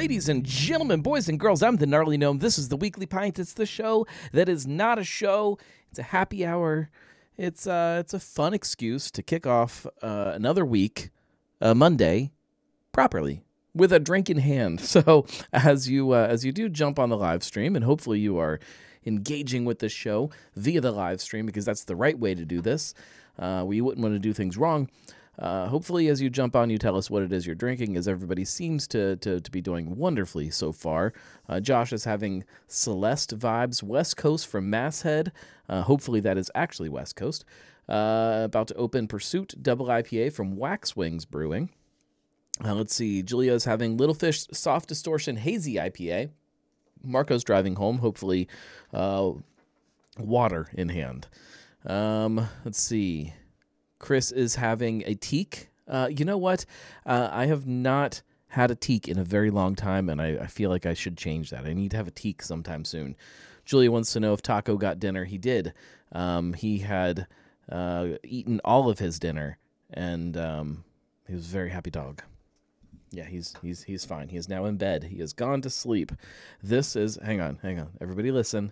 Ladies and gentlemen, boys and girls, I'm the Gnarly Gnome. This is the Weekly Pint. It's the show that is not a show. It's a happy hour. It's a fun excuse to kick off another week, Monday, properly with a drink in hand. So as you do jump on the live stream, and hopefully you are engaging with the show via the live stream, because that's the right way to do this. We wouldn't want to do things wrong. Hopefully, as you jump on, you tell us what it is you're drinking, as everybody seems to be doing wonderfully so far. Josh is having Celeste vibes, West Coast from Masshead. Hopefully, that is actually West Coast. About to open Pursuit Double IPA from Wax Wings Brewing. Let's see. Julia's having Little Fish Soft Distortion Hazy IPA. Marco's driving home, hopefully water in hand. Let's see. Chris is having a teak. You know what? I have not had a teak in a very long time, and I feel like I should change that. I need to have a teak sometime soon. Julia wants to know if Taco got dinner. He did. He had eaten all of his dinner, and he was a very happy dog. Yeah, he's fine. He is now in bed. He has gone to sleep. This is... Hang on. Everybody listen.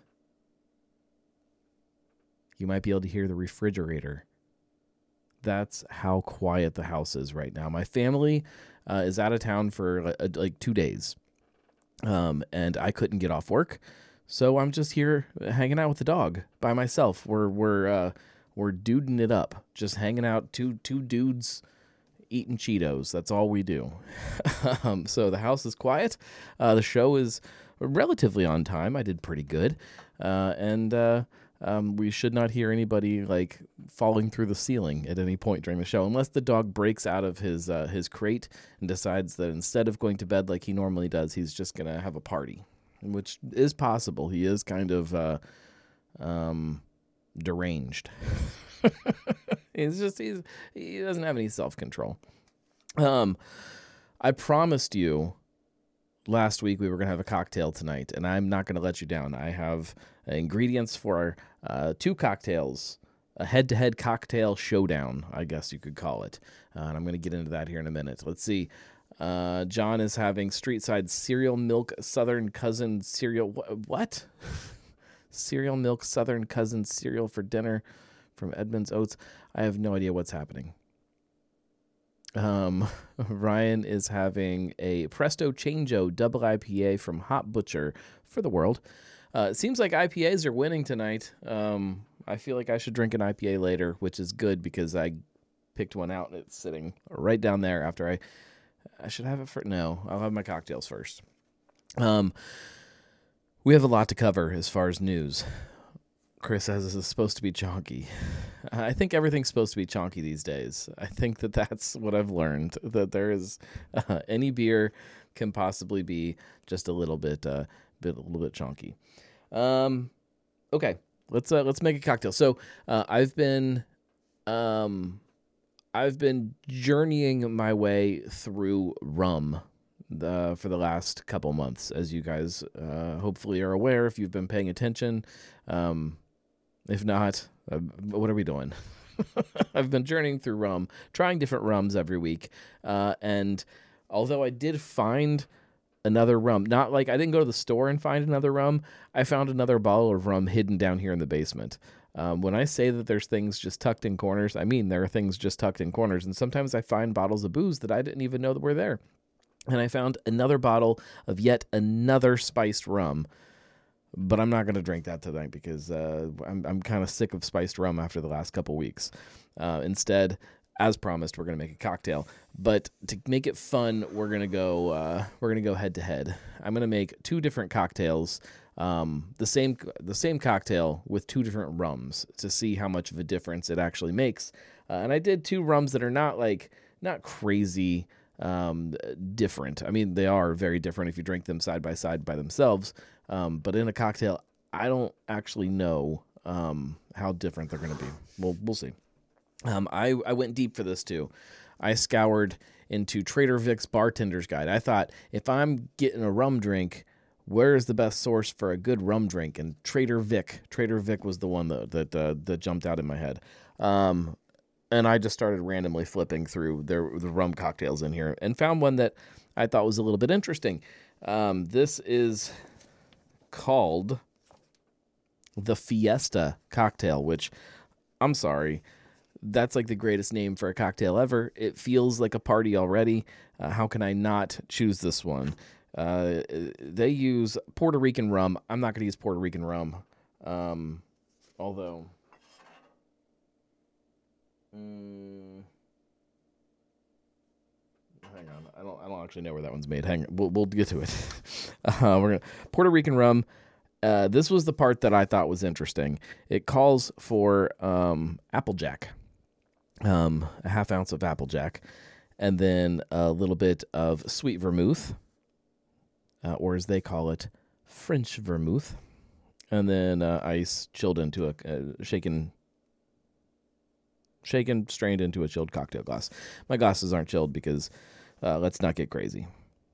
You might be able to hear the refrigerator. That's how quiet the house is right now. My family is out of town for like 2 days, and I couldn't get off work, so I'm just here hanging out with the dog by myself. We're duding it up, just hanging out, two dudes eating Cheetos. That's all we do. So the house is quiet. The show is relatively on time. I did pretty good, and we should not hear anybody like falling through the ceiling at any point during the show, unless the dog breaks out of his crate and decides that instead of going to bed like he normally does, he's just gonna have a party, which is possible. He is kind of deranged. He doesn't have any self-control. I promised you last week we were going to have a cocktail tonight, and I'm not going to let you down. I have ingredients for 2 cocktails, a head-to-head cocktail showdown, I guess you could call it. And I'm going to get into that here in a minute. Let's see. John is having Streetside Cereal Milk Southern Cousin cereal. What? Cereal Milk Southern Cousin cereal for dinner from Edmonds Oats. I have no idea what's happening. Ryan is having a Presto Changeo Double IPA from Hop Butcher for the world. It seems like IPAs are winning tonight. I feel like I should drink an IPA later, which is good because I picked one out and it's sitting right down there after I should have it for... No, I'll have my cocktails first. We have a lot to cover as far as news. Chris says this is supposed to be chonky. I think everything's supposed to be chonky these days. I think that's what I've learned, that there is any beer can possibly be just a little bit chonky. Okay, let's make a cocktail. So I've been journeying my way through rum for the last couple months, as you guys hopefully are aware if you've been paying attention. If not, what are we doing? I've been journeying through rum, trying different rums every week. And although I did find another rum, not like I didn't go to the store and find another rum, I found another bottle of rum hidden down here in the basement. When I say that there's things just tucked in corners, I mean there are things just tucked in corners. And sometimes I find bottles of booze that I didn't even know that were there. And I found another bottle of yet another spiced rum. But I'm not going to drink that tonight because I'm kind of sick of spiced rum after the last couple weeks. Instead, as promised, we're going to make a cocktail. But to make it fun, we're going to go head to head. I'm going to make 2 different cocktails, the same cocktail with 2 different rums to see how much of a difference it actually makes. And I did 2 rums that are not crazy different. I mean, they are very different if you drink them side by side by themselves. But in a cocktail, I don't actually know how different they're going to be. We'll see. I went deep for this too. I scoured into Trader Vic's Bartender's Guide. I thought, if I'm getting a rum drink, where is the best source for a good rum drink? And Trader Vic was the one that jumped out in my head. And I just started randomly flipping through the rum cocktails in here and found one that I thought was a little bit interesting. This is called the Fiesta cocktail, which, I'm sorry, that's like the greatest name for a cocktail ever. It feels like a party already. How can I not choose this one? They use Puerto Rican rum. I'm not going to use Puerto Rican rum. Although, hang on, I don't actually know where that one's made. Hang on, we'll get to it. We're gonna Puerto Rican rum. This was the part that I thought was interesting. It calls for Applejack, a half ounce of Applejack, and then a little bit of sweet vermouth, or as they call it, French vermouth, and then ice chilled into a shaken, strained into a chilled cocktail glass. My glasses aren't chilled because let's not get crazy.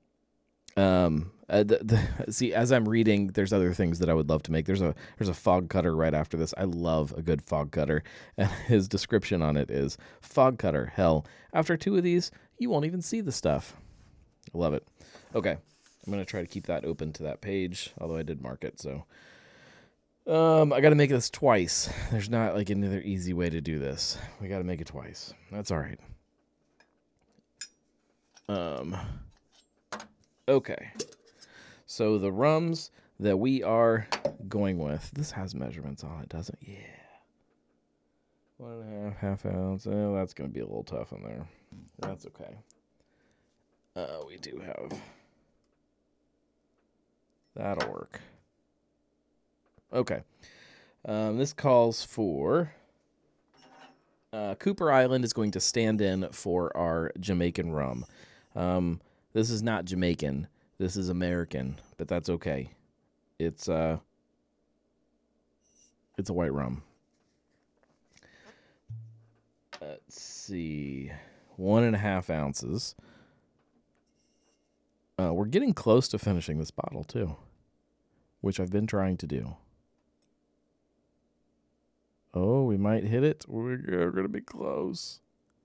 See, as I'm reading, there's other things that I would love to make. There's a fog cutter right after this. I love a good fog cutter, and his description on it is fog cutter. Hell, after 2 of these, you won't even see the stuff. I love it. Okay, I'm gonna try to keep that open to that page, although I did mark it. So, I got to make this twice. There's not like another easy way to do this. We got to make it twice. That's all right. Okay. So the rums that we are going with, this has measurements on it, doesn't it? Yeah. 1.5, half ounce. Oh, that's going to be a little tough in there. That's okay. We do have. That'll work. Okay. This calls for Cooper Island is going to stand in for our Jamaican rum. This is not Jamaican. This is American, but that's okay. It's a white rum. Let's see. 1.5 ounces. We're getting close to finishing this bottle too, which I've been trying to do. Oh, we might hit it. We're going to be close.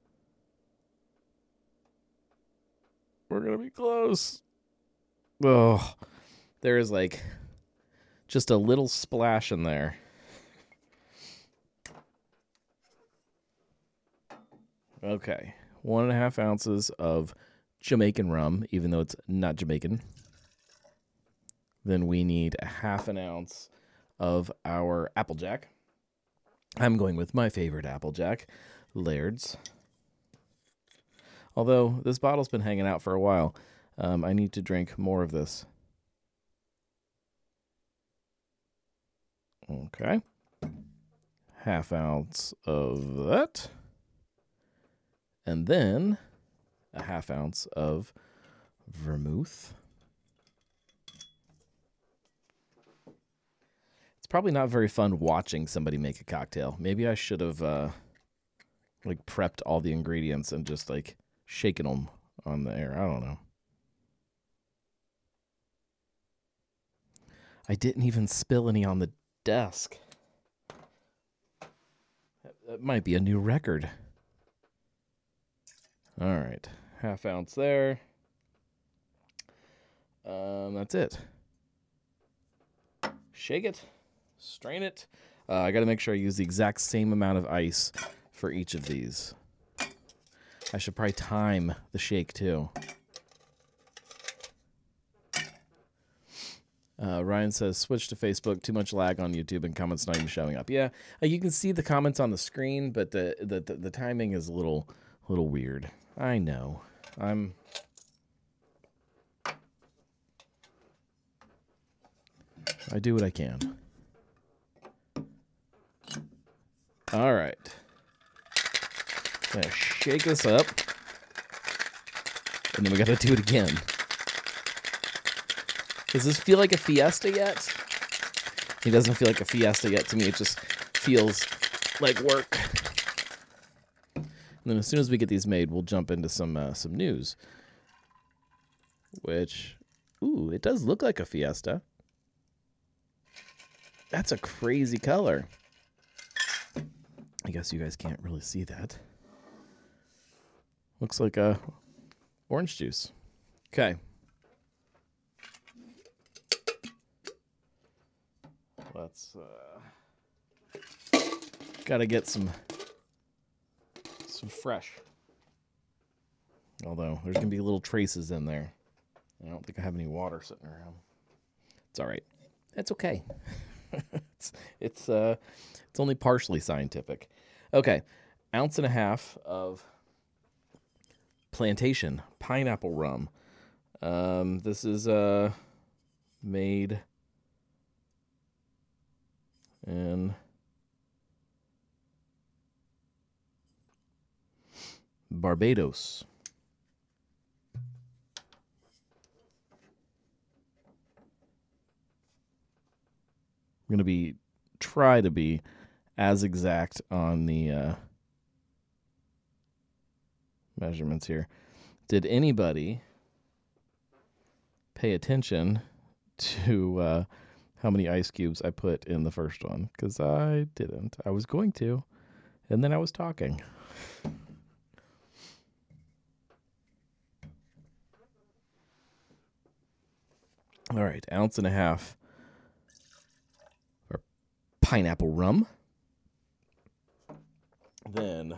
We're going to be close. Oh, there is like just a little splash in there. Okay. 1.5 ounces of Jamaican rum, even though it's not Jamaican. Then we need a 1/2 ounce of our Applejack. I'm going with my favorite Applejack, Laird's. Although this bottle's been hanging out for a while, I need to drink more of this. Okay. 1/2 ounce of that. And then a 1/2 ounce of vermouth. It's probably not very fun watching somebody make a cocktail. Maybe I should have like prepped all the ingredients and just like shaken them on the air. I don't know. I didn't even spill any on the desk. That might be a new record. All right. 1/2 ounce there. That's it. Shake it. Strain it. I got to make sure I use the exact same amount of ice for each of these. I should probably time the shake too. Ryan says, switch to Facebook. Too much lag on YouTube and comments not even showing up. Yeah, you can see the comments on the screen, but the timing is a little weird. I know. I do what I can. All right. Gonna shake this up. And then we gotta do it again. Does this feel like a fiesta yet? It doesn't feel like a fiesta yet to me. It just feels like work. And then as soon as we get these made, we'll jump into some news. Which, ooh, it does look like a fiesta. That's a crazy color. I guess you guys can't really see that. Looks like a orange juice. Okay. Let's gotta get some fresh. Although there's gonna be little traces in there. I don't think I have any water sitting around. It's all right. It's okay. it's only partially scientific. Okay, 1.5 ounces of Plantation pineapple rum. This is made in Barbados. I'm going to try to be as exact on the measurements here. Did anybody pay attention to how many ice cubes I put in the first one? Because I didn't. I was going to, and then I was talking. All right, 1.5 ounces or pineapple rum. Then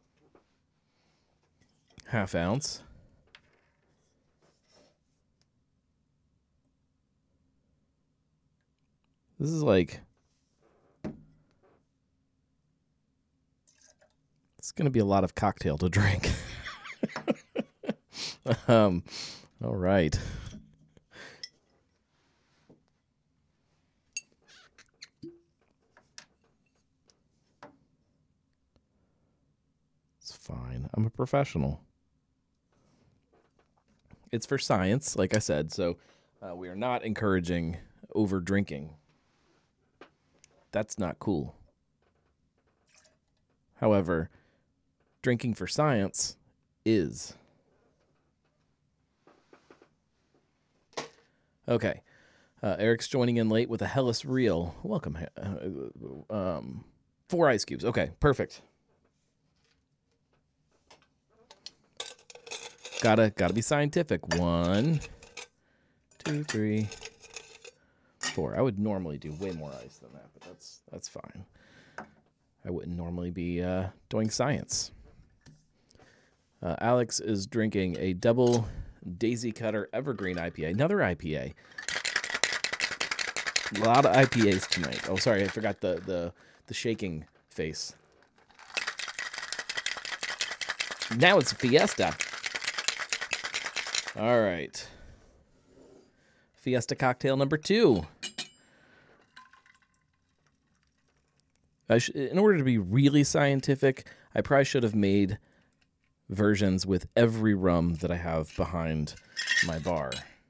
1/2 ounce This is like, it's going to be a lot of cocktail to drink. All right. It's fine. I'm a professional. It's for science, like I said, so we are not encouraging over drinking. That's not cool. However, drinking for science is. Okay. Eric's joining in late with a Hellas Reel. Welcome. 4 ice cubes. Okay, perfect. Gotta be scientific. 1, 2, 3, 4. I would normally do way more ice than that, but that's fine. I wouldn't normally be doing science. Alex is drinking a double Daisy Cutter Evergreen IPA. Another IPA. A lot of IPAs tonight. Oh, sorry, I forgot the shaking face. Now it's Fiesta. All right. Fiesta cocktail number 2. In order to be really scientific, I probably should have made versions with every rum that I have behind my bar.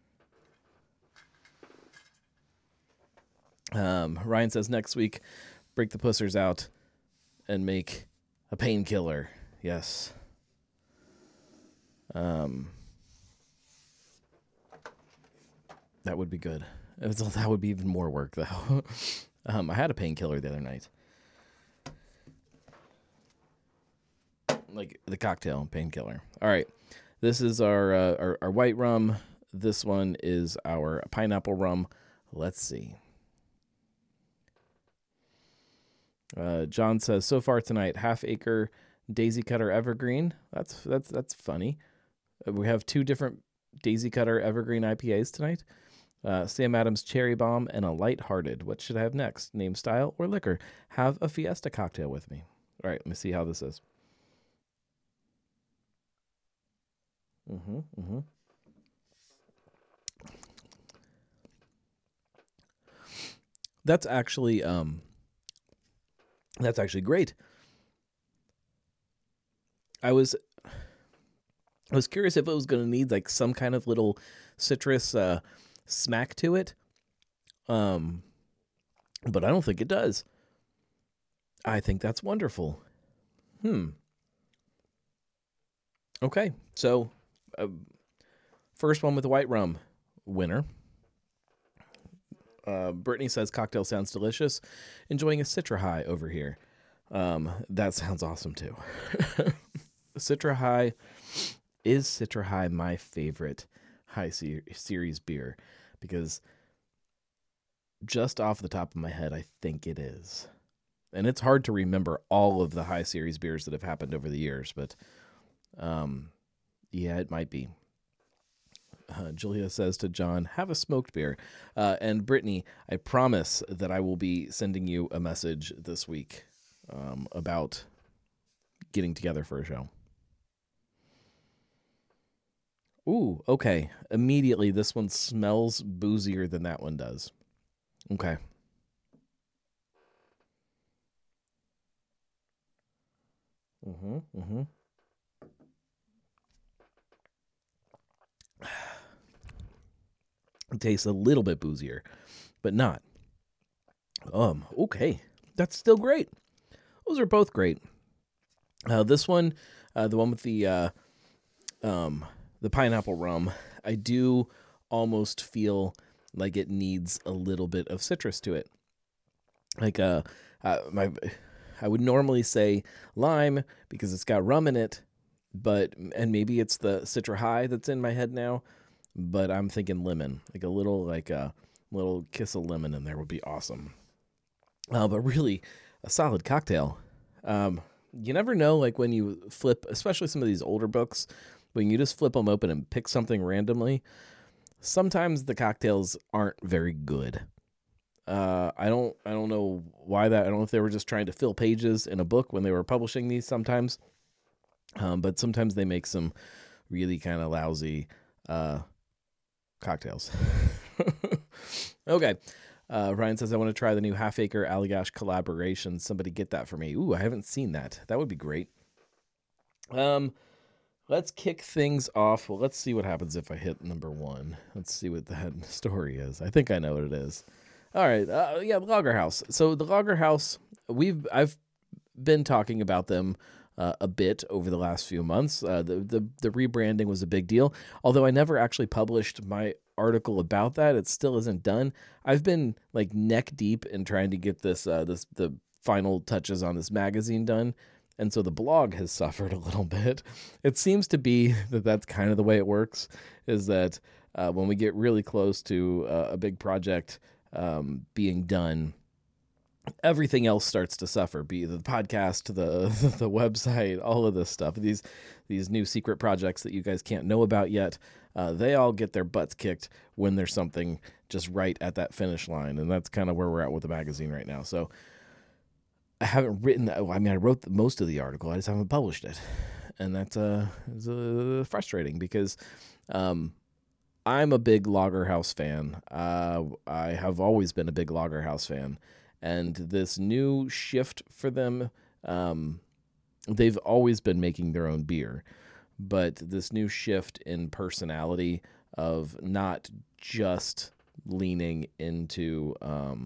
Ryan says next week, break the pussers out and make a painkiller. Yes. That would be good. That would be even more work, though. I had a painkiller the other night. Like the cocktail painkiller. All right. This is our white rum. This one is our pineapple rum. Let's see. John says, so far tonight, Half Acre Daisy Cutter Evergreen. That's funny. We have 2 different Daisy Cutter Evergreen IPAs tonight. Sam Adams Cherry Bomb and a Lighthearted. What should I have next? Name, style, or liquor? Have a Fiesta cocktail with me. All right, let me see how this is. That's actually great. I was curious if it was going to need like some kind of little citrus smack to it. But I don't think it does. I think that's wonderful. Okay, so first one with the white rum, winner. Brittany says cocktail sounds delicious. Enjoying a Citra High over here. That sounds awesome too. Citra High is Citra High my favorite high series beer because just off the top of my head, I think it is. And it's hard to remember all of the high series beers that have happened over the years, but yeah, it might be. Julia says to John, have a smoked beer. And Brittany, I promise that I will be sending you a message this week about getting together for a show. Ooh, okay. Immediately, this one smells boozier than that one does. Okay. Mm-hmm, mm-hmm. It tastes a little bit boozier, but not. Okay. That's still great. Those are both great. This one, the one with the pineapple rum, I do almost feel like it needs a little bit of citrus to it. Like I would normally say lime because it's got rum in it, and maybe it's the Citra High that's in my head now, but I'm thinking lemon, like a little kiss of lemon in there would be awesome. But really, a solid cocktail. You never know, like when you flip, especially some of these older books, when you just flip them open and pick something randomly, sometimes the cocktails aren't very good. I don't know why that. I don't know if they were just trying to fill pages in a book when they were publishing these sometimes. But sometimes they make some really kind of lousy cocktails. Okay. Ryan says, I want to try the new Half Acre Allagash collaboration. Somebody get that for me. Ooh, I haven't seen that. That would be great. Let's kick things off. Well, let's see what happens if I hit number 1. Let's see what the head story is. I think I know what it is. All right. Yeah, Lager House. So the Lager House, I've been talking about them a bit over the last few months. The rebranding was a big deal. Although I never actually published my article about that, it still isn't done. I've been like neck deep in trying to get the final touches on this magazine done. And so the blog has suffered a little bit. It seems to be that that's kind of the way it works, is that when we get really close to a big project being done, everything else starts to suffer, be it the podcast, the website, all of this stuff. These new secret projects that you guys can't know about yet, they all get their butts kicked when there's something just right at that finish line. And that's kind of where we're at with the magazine right now. So I haven't written that. I mean, I wrote most of the article. I just haven't published it. And that's frustrating because I'm a big Lager House fan. I have always been a big Lager House fan. And this new shift for them, they've always been making their own beer. But this new shift in personality of not just leaning into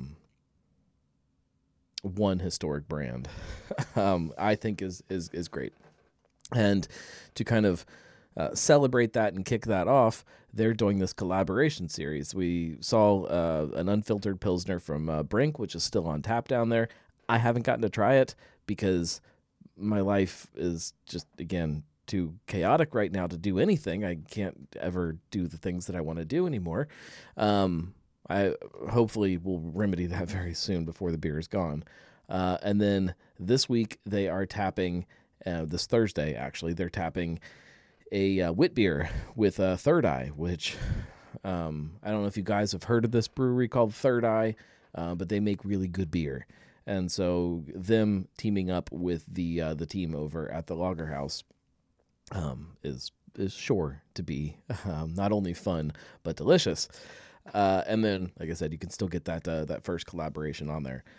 one historic brand, I think is great. And to kind of celebrate that and kick that off, they're doing this collaboration series. We saw an unfiltered Pilsner from Brink, which is still on tap down there. I haven't gotten to try it because my life is just, again, too chaotic right now to do anything. I can't ever do the things that I want to do anymore. I hopefully will remedy that very soon before the beer is gone. And then this week they are tapping, this Thursday actually, they're tapping a wit beer with Third Eye, which I don't know if you guys have heard of this brewery called Third Eye, but they make really good beer. And so them teaming up with the team over at the Lager House is sure to be not only fun but delicious. And then, like I said, you can still get that first collaboration on there.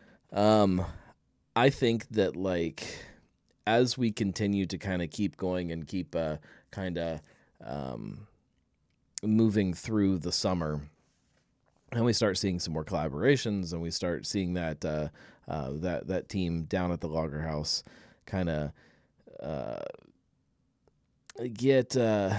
I think that, like, as we continue to kind of keep going and keep kind of moving through the summer, and we start seeing some more collaborations, and we start seeing that that team down at the Lager House kind of get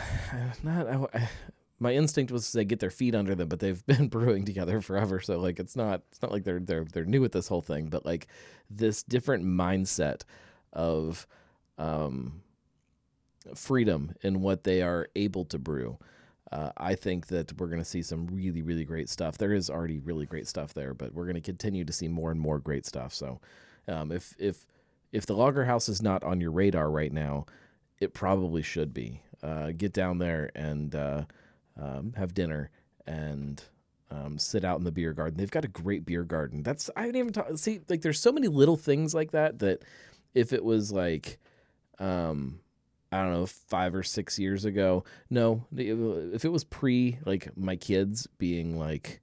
my instinct was to say get their feet under them, but they've been brewing together forever, so like it's not like they're new at this whole thing, but like this different mindset of freedom in what they are able to brew. I think that we're going to see some really, really great stuff. There is already really great stuff there, but we're going to continue to see more and more great stuff. So if the Lager House is not on your radar right now, it probably should be. Get down there and have dinner and sit out in the beer garden. They've got a great beer garden. I haven't even see, like, there's so many little things like that if it was like, I don't know, 5 or 6 years ago. No, if it was pre like my kids being like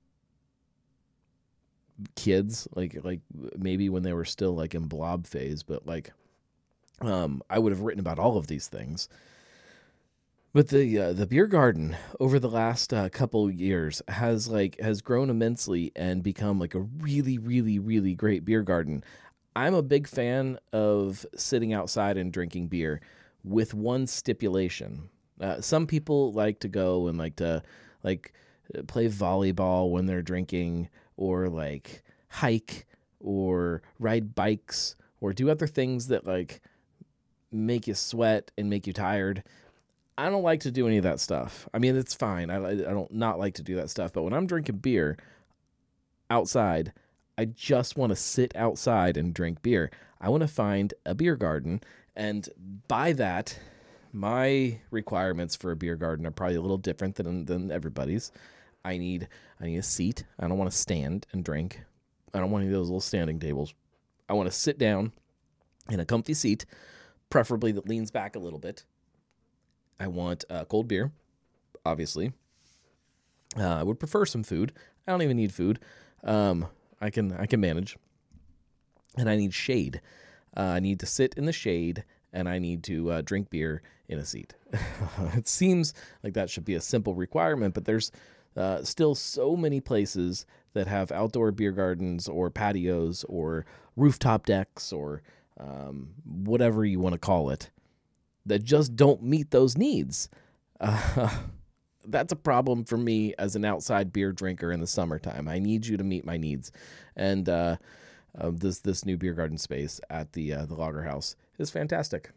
kids, like maybe when they were still like in blob phase, but like, I would have written about all of these things. But the beer garden over the last couple years has grown immensely and become like a really, really, really great beer garden. I'm a big fan of sitting outside and drinking beer, with one stipulation. Some people like to go and like to play volleyball when they're drinking, or like hike or ride bikes or do other things that like make you sweat and make you tired. I don't like to do any of that stuff. I mean, it's fine. I don't not like to do that stuff. But when I'm drinking beer outside, I just want to sit outside and drink beer. I want to find a beer garden. And by that, my requirements for a beer garden are probably a little different than everybody's. I need a seat. I don't want to stand and drink. I don't want any of those little standing tables. I want to sit down in a comfy seat, preferably that leans back a little bit. I want cold beer, obviously. I would prefer some food. I don't even need food. I can manage. And I need shade. I need to sit in the shade, and I need to drink beer in a seat. It seems like that should be a simple requirement, but there's still so many places that have outdoor beer gardens or patios or rooftop decks or whatever you want to call it, that just don't meet those needs. That's a problem for me as an outside beer drinker in the summertime. I need you to meet my needs. And this new beer garden space at the Lager House is fantastic.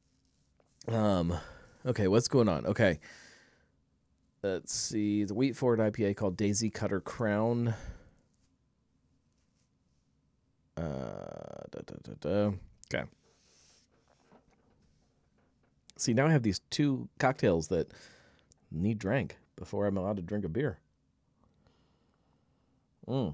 Okay, what's going on? Okay. Let's see. The wheat forward IPA called Daisy Cutter Crown. Okay. See, now I have these two cocktails that need drank before I'm allowed to drink a beer. Oh,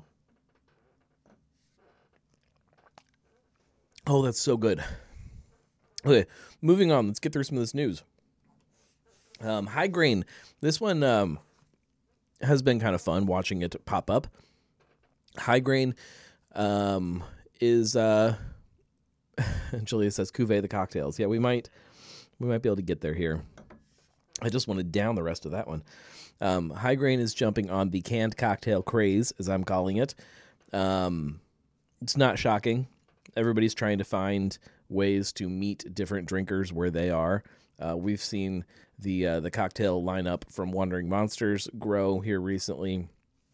that's so good. Okay, moving on. Let's get through some of this news. High Grain. This one has been kind of fun watching it pop up. High Grain is Julia says Cuvée the cocktails. Yeah, we might be able to get there here. I just want to down the rest of that one. High Grain is jumping on the canned cocktail craze, as I'm calling it. It's not shocking. Everybody's trying to find ways to meet different drinkers where they are. We've seen the cocktail lineup from Wandering Monsters grow here recently.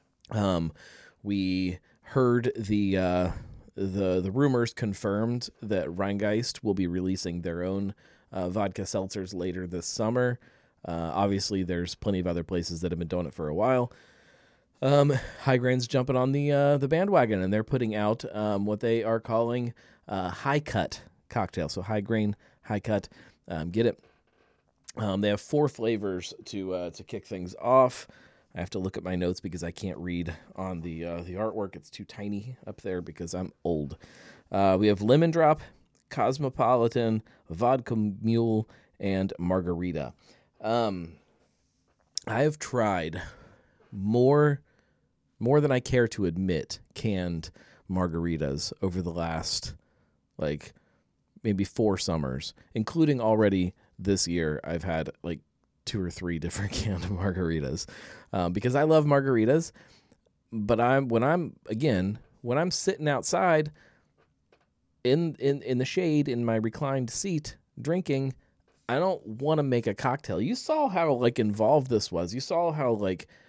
We heard the rumors confirmed that Rheingeist will be releasing their own vodka seltzers later this summer. Obviously, there's plenty of other places that have been doing it for a while. High Grain's jumping on the bandwagon, and they're putting out what they are calling high cut cocktail. So High Grain, high cut, get it. They have 4 flavors to kick things off. I have to look at my notes because I can't read on the artwork. It's too tiny up there because I'm old. We have Lemon Drop, Cosmopolitan, Vodka Mule, and Margarita. I have tried more than I care to admit canned margaritas over the last maybe 4 summers, including already this year. I've had 2 or 3 different canned margaritas because I love margaritas. But when I'm sitting outside in the shade in my reclined seat drinking, I don't want to make a cocktail. You saw how involved this was. You saw how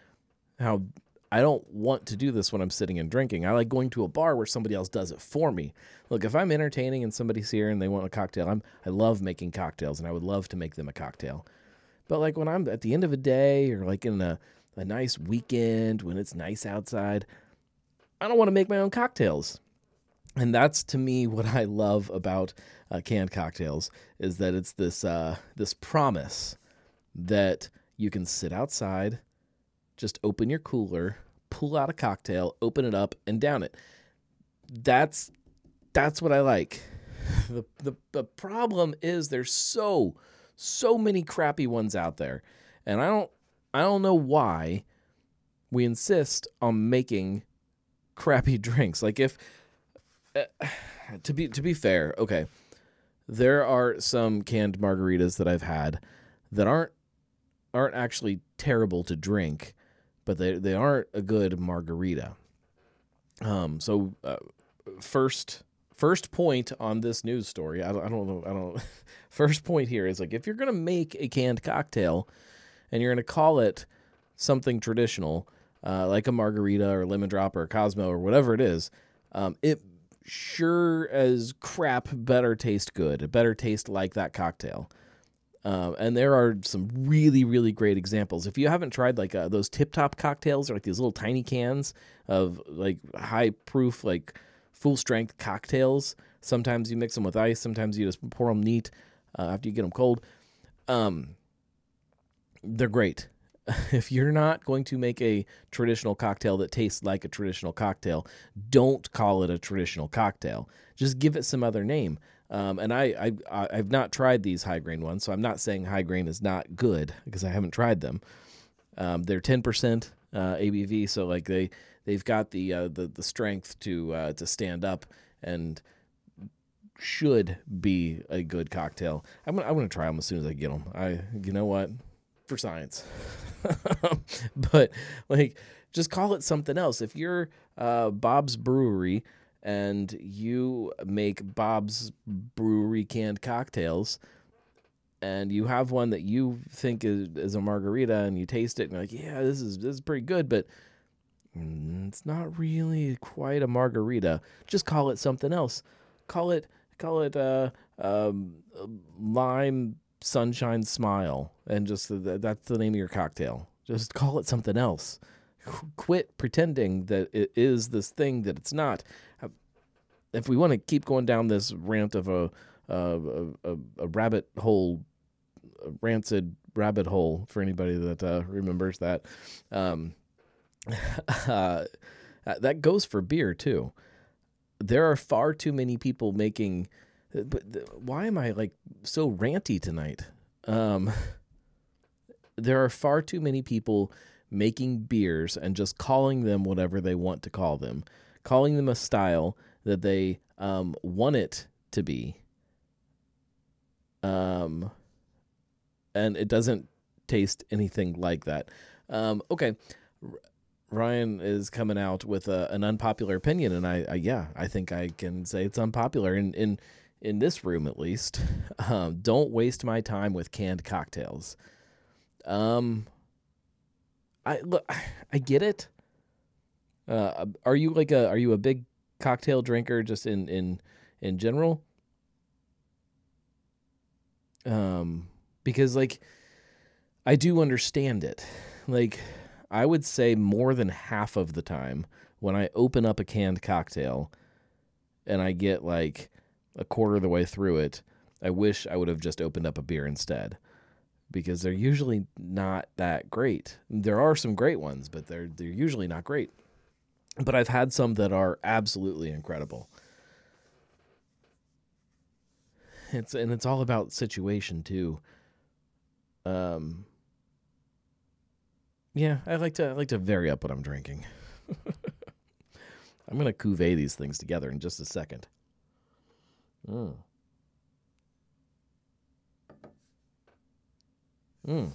I don't want to do this when I'm sitting and drinking. I like going to a bar where somebody else does it for me. Look, if I'm entertaining and somebody's here and they want a cocktail, I love making cocktails, and I would love to make them a cocktail. But like when I'm at the end of a day or like in a nice weekend when it's nice outside, I don't want to make my own cocktails. And that's to me what I love about canned cocktails is that it's this promise that you can sit outside, just open your cooler, pull out a cocktail, open it up, and down it. That's what I like. The problem is there's so many crappy ones out there, and I don't know why we insist on making crappy drinks. Like if to be fair, okay, there are some canned margaritas that I've had that aren't actually terrible to drink, but they aren't a good margarita. So first point on this news story, I don't know. First point here is like if you're gonna make a canned cocktail and you're gonna call it something traditional, like a margarita or lemon drop or a Cosmo or whatever it is, it sure as crap better taste good. It better taste like that cocktail. And there are some really, really great examples. If you haven't tried like those Tip Top cocktails or like these little tiny cans of like high proof, like full strength cocktails, sometimes you mix them with ice, sometimes you just pour them neat after you get them cold. They're great. If you're not going to make a traditional cocktail that tastes like a traditional cocktail, don't call it a traditional cocktail. Just give it some other name. And I've not tried these high grain ones, so I'm not saying high grain is not good because I haven't tried them. They're 10% ABV, so like they've got the strength to stand up and should be a good cocktail. I'm gonna try them as soon as I get them. You know what, for science. But like, just call it something else. If you're Bob's Brewery and you make Bob's Brewery canned cocktails, and you have one that you think is a margarita, and you taste it, and you're like, yeah, this is pretty good, but it's not really quite a margarita. Just call it something else. Call it lime sunshine smile, and just that's the name of your cocktail. Just call it something else. Quit pretending that it is this thing that it's not. If we want to keep going down this rant of a rabbit hole, a rancid rabbit hole, for anybody that remembers that, that goes for beer too. There are far too many people making. But why am I like so ranty tonight? There are far too many people making beers and just calling them whatever they want to call them, calling them a style that they want it to be. And it doesn't taste anything like that. Okay. Ryan is coming out with an unpopular opinion, and I think I can say it's unpopular in this room at least. Don't waste my time with canned cocktails. I get it. Are you a big cocktail drinker just in general? Because like I do understand it. Like I would say more than half of the time when I open up a canned cocktail and I get like a quarter of the way through it, I wish I would have just opened up a beer instead, because they're usually not that great. There are some great ones, but they're usually not great. But I've had some that are absolutely incredible. It's all about situation too. Yeah, I like to vary up what I'm drinking. I'm gonna cuvee these things together in just a second. Mm. Mm.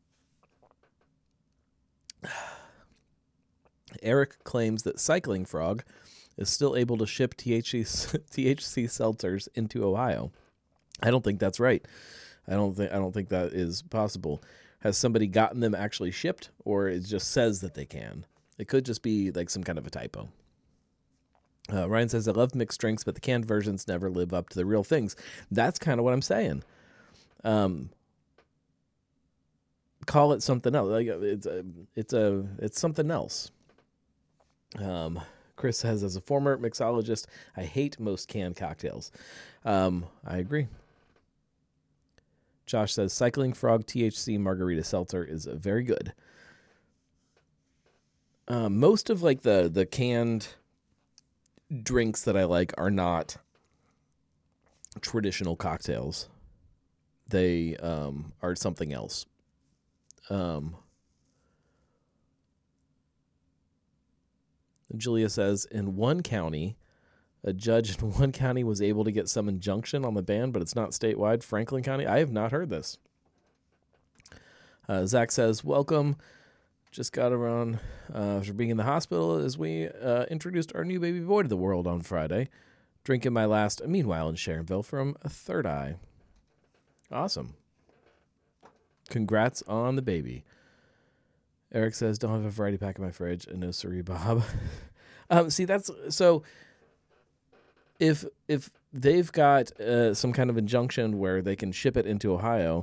Eric claims that Cycling Frog is still able to ship THC seltzers into Ohio. I don't think that's right. I don't think that is possible. Has somebody gotten them actually shipped, or it just says that they can? It could just be like some kind of a typo. Ryan says, I love mixed drinks, but the canned versions never live up to the real things. That's kind of what I'm saying. call it something else. Like it's something else. Chris says, as a former mixologist, I hate most canned cocktails. I agree. Josh says, Cycling Frog THC Margarita Seltzer is very good. Most of like the canned drinks that I like are not traditional cocktails. They are something else. Julia says, in one county, a judge in one county was able to get some injunction on the ban, but it's not statewide. Franklin County, I have not heard this. Zach says, welcome. Just got around after being in the hospital as we introduced our new baby boy to the world on Friday. Drinking my last Meanwhile in Sharonville from Third Eye. Awesome. Congrats on the baby. Eric says, don't have a variety pack in my fridge. And no siree, Bob. See, that's... So, if they've got some kind of injunction where they can ship it into Ohio,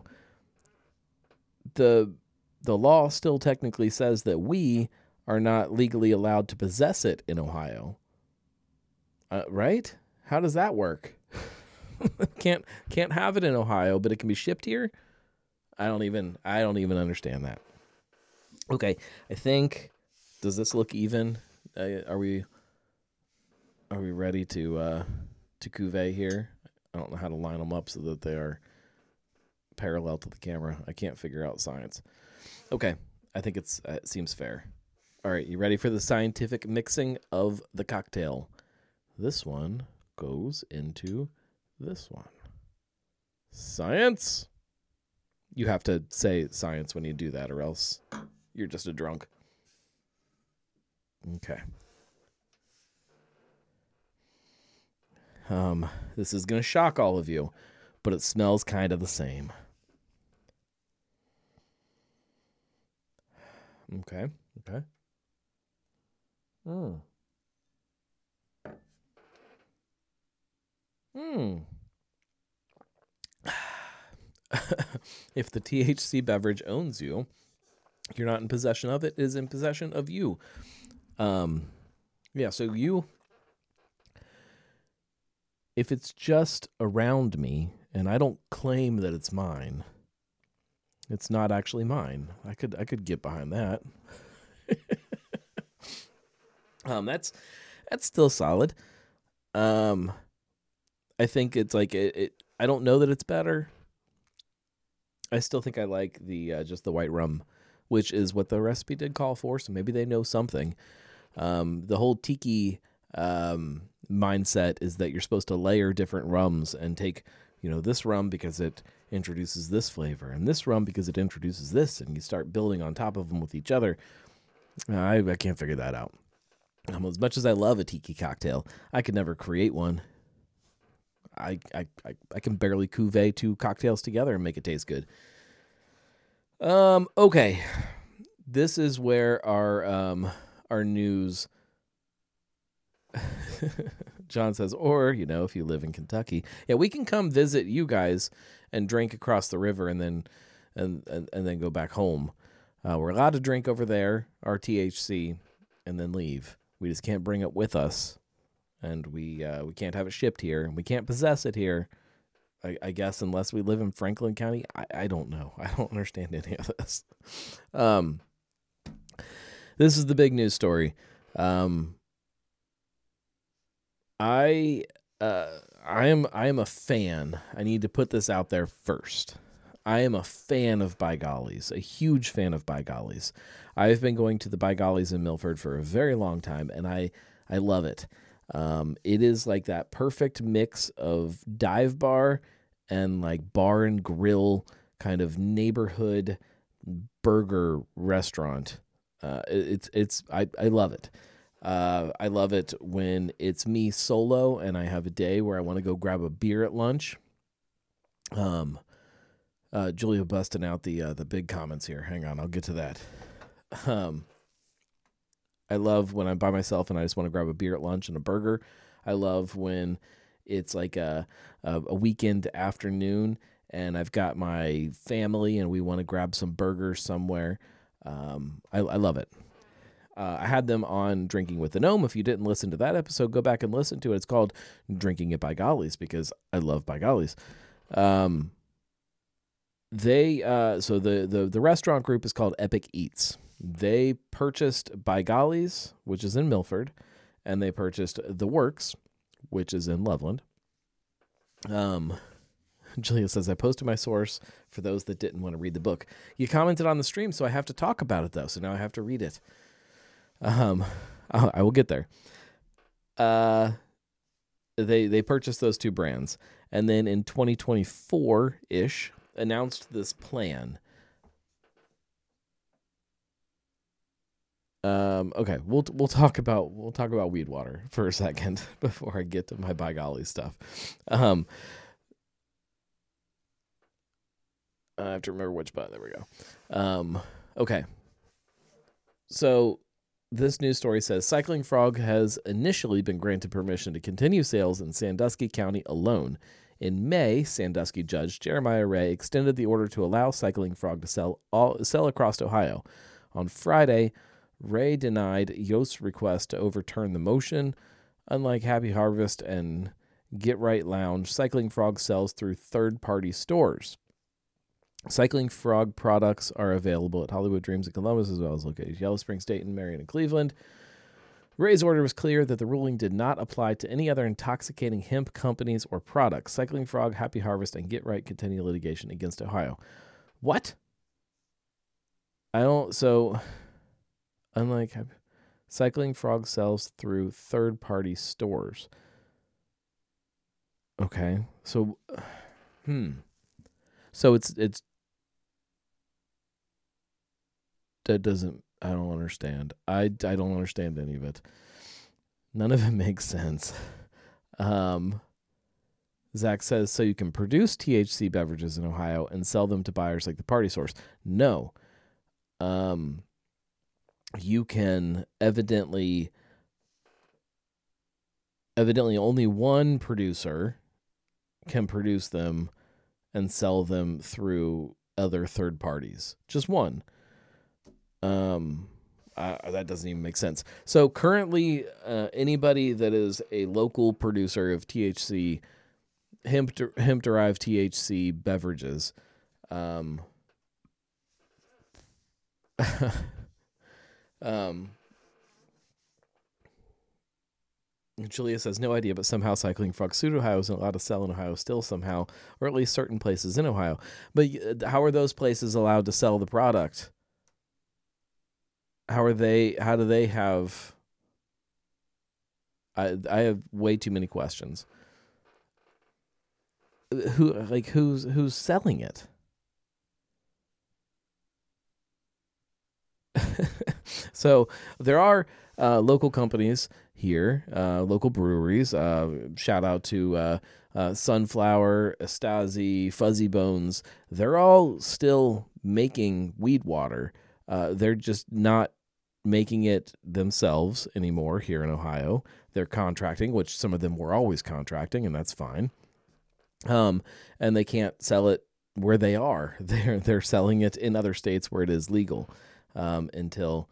the law still technically says that we are not legally allowed to possess it in Ohio. Right? How does that work? Can't have it in Ohio, but it can be shipped here? I don't even understand that. Okay, I think, does this look even? Are we ready to cuvee here? I don't know how to line them up so that they are parallel to the camera. I can't figure out science. Okay, I think it seems fair. All right, you ready for the scientific mixing of the cocktail? This one goes into this one. Science. You have to say science when you do that, or else you're just a drunk. Okay. This is going to shock all of you, but it smells kind of the same. Okay. If the THC beverage owns you, you're not in possession of it. It is in possession of you. Yeah, so if it's just around me and I don't claim that it's mine, it's not actually mine. I could get behind that. That's still solid. I think it's like I don't know that it's better. I still think I like the just the white rum, which is what the recipe did call for. So maybe they know something. The whole tiki mindset is that you're supposed to layer different rums and take, this rum because it introduces this flavor and this rum because it introduces this, and you start building on top of them with each other. I can't figure that out. As much as I love a tiki cocktail, I could never create one. I can barely cuvee two cocktails together and make it taste good. Okay. This is where our news John says, or, if you live in Kentucky, yeah, we can come visit you guys and drink across the river and then go back home. We're allowed to drink over there, our THC, and then leave. We just can't bring it with us, and we can't have it shipped here, and we can't possess it here. I guess unless we live in Franklin County. I don't know. I don't understand any of this. This is the big news story. I am a fan. I need to put this out there first. I am a fan of By Gollies, a huge fan of By Gollies. I've been going to the By Gollies in Milford for a very long time, and I love it. It is like that perfect mix of dive bar and like bar and grill kind of neighborhood burger restaurant. I love it. I love it when it's me solo and I have a day where I want to go grab a beer at lunch. Julia busting out the big comments here. Hang on, I'll get to that. I love when I'm by myself and I just want to grab a beer at lunch and a burger. I love when it's like a weekend afternoon and I've got my family, and we want to grab some burgers somewhere. I love it. I had them on Drinking with the Gnome. If you didn't listen to that episode, go back and listen to it. It's called Drinking It by Gollies because I love by Gollies. So the restaurant group is called Epic Eats. They purchased By Gollies, which is in Milford, and they purchased The Works, which is in Loveland. Julia says, I posted my source for those that didn't want to read the book. You commented on the stream, so I have to talk about it, though, so now I have to read it. I will get there. They purchased those two brands, and then in 2024-ish, announced this plan. Okay, we'll talk about weed water for a second before I get to my By Golly stuff. I have to remember which button. There we go. Okay. So this news story says Cycling Frog has initially been granted permission to continue sales in Sandusky County alone. In May, Sandusky Judge Jeremiah Ray extended the order to allow Cycling Frog to sell across Ohio. On Friday, Ray denied Yost's request to overturn the motion. Unlike Happy Harvest and Get Right Lounge, Cycling Frog sells through third-party stores. Cycling Frog products are available at Hollywood Dreams in Columbus, as well as located Yellow Spring, Dayton, Marion, and Cleveland. Ray's order was clear that the ruling did not apply to any other intoxicating hemp companies or products. Cycling Frog, Happy Harvest, and Get Right continue litigation against Ohio. What? Unlike Cycling Frog sells through third-party stores. Okay, so, So it's that doesn't, I don't understand. I don't understand any of it. None of it makes sense. Zach says, so you can produce THC beverages in Ohio and sell them to buyers like the Party Source. No. You can evidently only one producer can produce them and sell them through other third parties. Just one. That doesn't even make sense. So currently, anybody that is a local producer of THC, hemp-derived THC beverages, Julia says, no idea, but somehow Cycling Frog sued Ohio isn't allowed to sell in Ohio still somehow, or at least certain places in Ohio. But how are those places allowed to sell the product? How do they have... I have way too many questions. Who's selling it? So there are local companies here, local breweries. Shout out to Sunflower, Estasi, Fuzzy Bones. They're all still making weed water. They're just not making it themselves anymore here in Ohio. They're contracting, which some of them were always contracting, and that's fine. And they can't sell it where they are. They're selling it in other states where it is legal until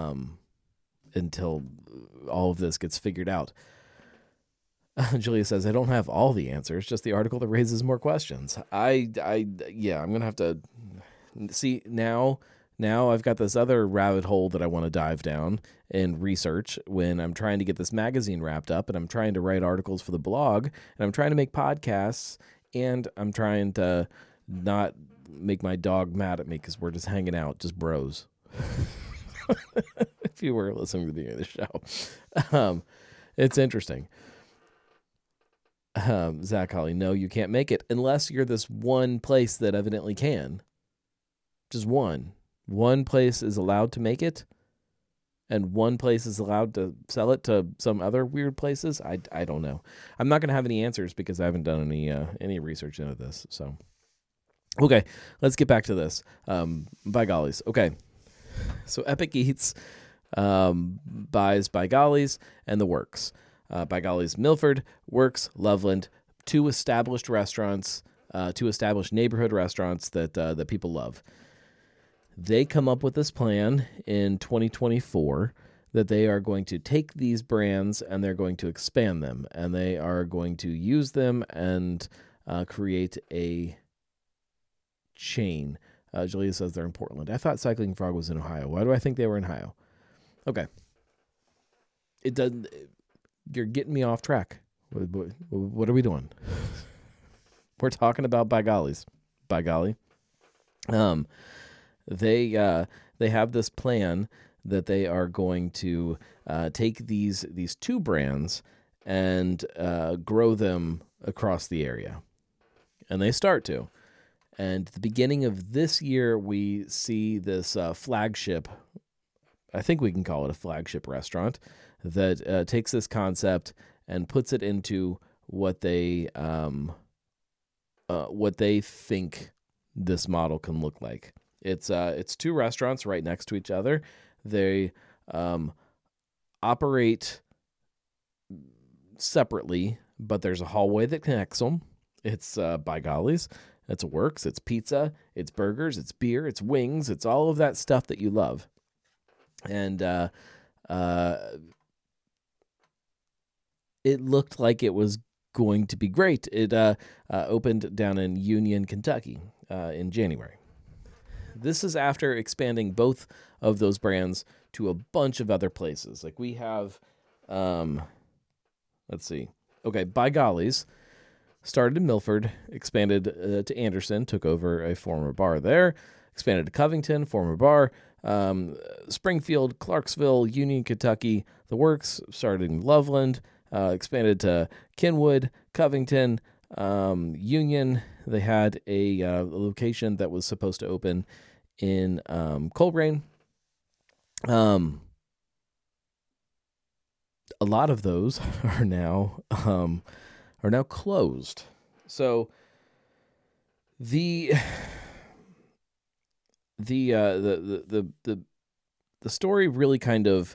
all of this gets figured out. Julia says, I don't have all the answers, just the article that raises more questions. I'm going to have to see now I've got this other rabbit hole that I want to dive down and research when I'm trying to get this magazine wrapped up, and I'm trying to write articles for the blog, and I'm trying to make podcasts, and I'm trying to not make my dog mad at me because we're just hanging out, just bros. If you were listening to the beginning of the show. It's interesting. Zach Holly, no, you can't make it unless you're this one place that evidently can. Just one. One place is allowed to make it, and one place is allowed to sell it to some other weird places. I don't know. I'm not going to have any answers because I haven't done any research into this. So, okay, let's get back to this. By Gollies. Okay, so Epic Eats buys By Gollies and The Works. By Gollies Milford, Works Loveland, two established restaurants to establish neighborhood restaurants that people love. They come up with this plan in 2024 that they are going to take these brands and they're going to expand them, and they are going to use them and create a chain. Julia says they're in Portland. I thought Cycling Frog was in Ohio. Why do I think they were in Ohio? Okay. It doesn't. You're getting me off track. What are we doing? We're talking about By Gollies. By golly. They have this plan that they are going to take these two brands and grow them across the area. And they start to. And at the beginning of this year, we see this flagship, I think we can call it a flagship restaurant, that takes this concept and puts it into what they think this model can look like. It's two restaurants right next to each other. They operate separately, but there's a hallway that connects them. It's By Gollies. It's Works. It's pizza. It's burgers. It's beer. It's wings. It's all of that stuff that you love. And it looked like it was going to be great. It opened down in Union, Kentucky in January. This is after expanding both of those brands to a bunch of other places. Like we have, let's see. Okay, By Gollies started in Milford, expanded to Anderson, took over a former bar there, expanded to Covington, former bar, Springfield, Clarksville, Union, Kentucky. The Works started in Loveland, expanded to Kenwood, Covington, Union. They had a location that was supposed to open in Colerain. A lot of those are now closed. So the story really kind of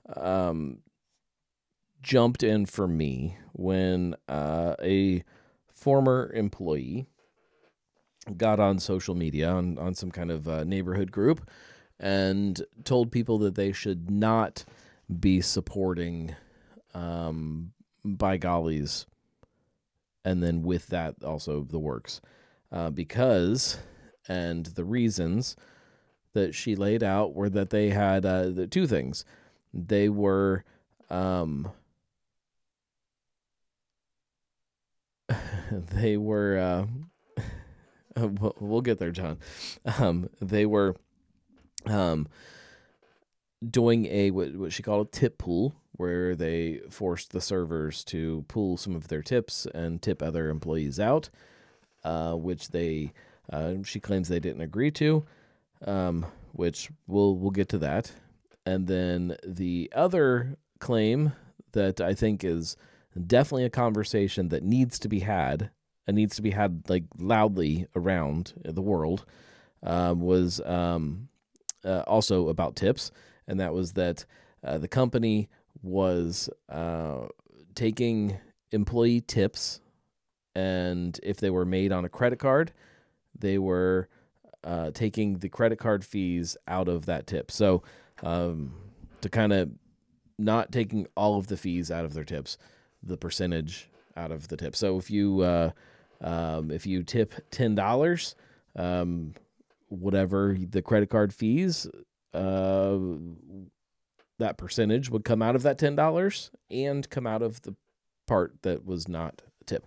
jumped in for me when a former employee got on social media on some kind of neighborhood group and told people that they should not be supporting By Gollies, and then with that also the Works, because, and the reasons that she laid out were that they had the two things. They were we'll get there, John. They were doing a what she called a tip pool, where they forced the servers to pool some of their tips and tip other employees out, which she claims they didn't agree to, which we'll get to that. And then the other claim that I think is definitely a conversation that needs to be had, and needs to be had like loudly around the world, was also about tips, and that was that the company was taking employee tips, and if they were made on a credit card, they were taking the credit card fees out of that tip. So to kind of not taking all of the fees out of their tips, the percentage out of the tip. So if you tip $10, whatever the credit card fees, that percentage would come out of that $10 and come out of the part that was not a tip.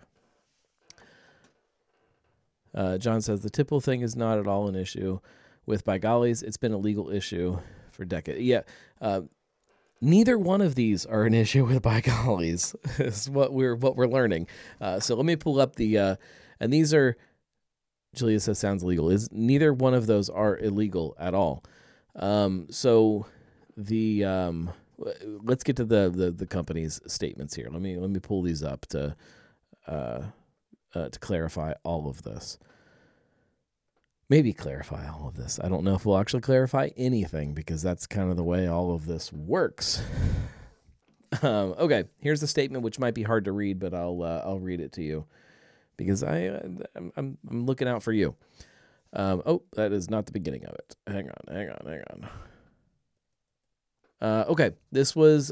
John says the tipple thing is not at all an issue with By Gollies. It's been a legal issue for decades. Yeah. Neither one of these are an issue with By Gollies, is what we're learning. So let me pull up the and these are, Julia says sounds legal. Neither one of those are illegal at all. So the let's get to the company's statements here. Let me pull these up to clarify all of this. Maybe clarify all of this. I don't know if we'll actually clarify anything, because that's kind of the way all of this works. Okay, here's the statement, which might be hard to read, but I'll read it to you. because I'm looking out for you. Oh, that is not the beginning of it. Hang on. Okay, this was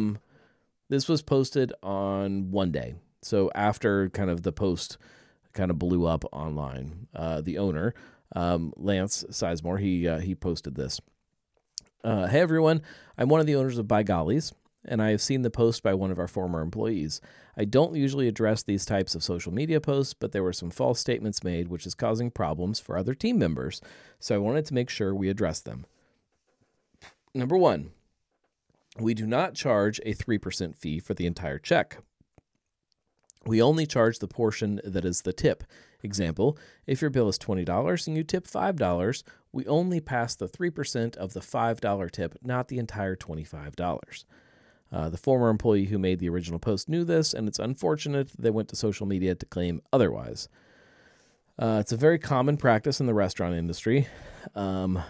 posted on one day. So after kind of the post kind of blew up online, the owner, Lance Sizemore, he posted this. Hey everyone, I'm one of the owners of By Gollies, and I have seen the post by one of our former employees. I don't usually address these types of social media posts, but there were some false statements made, which is causing problems for other team members, so I wanted to make sure we address them. Number one, we do not charge a 3% fee for the entire check. We only charge the portion that is the tip. Example, if your bill is $20 and you tip $5, we only pass the 3% of the $5 tip, not the entire $25. The former employee who made the original post knew this, and it's unfortunate that they went to social media to claim otherwise. It's a very common practice in the restaurant industry. I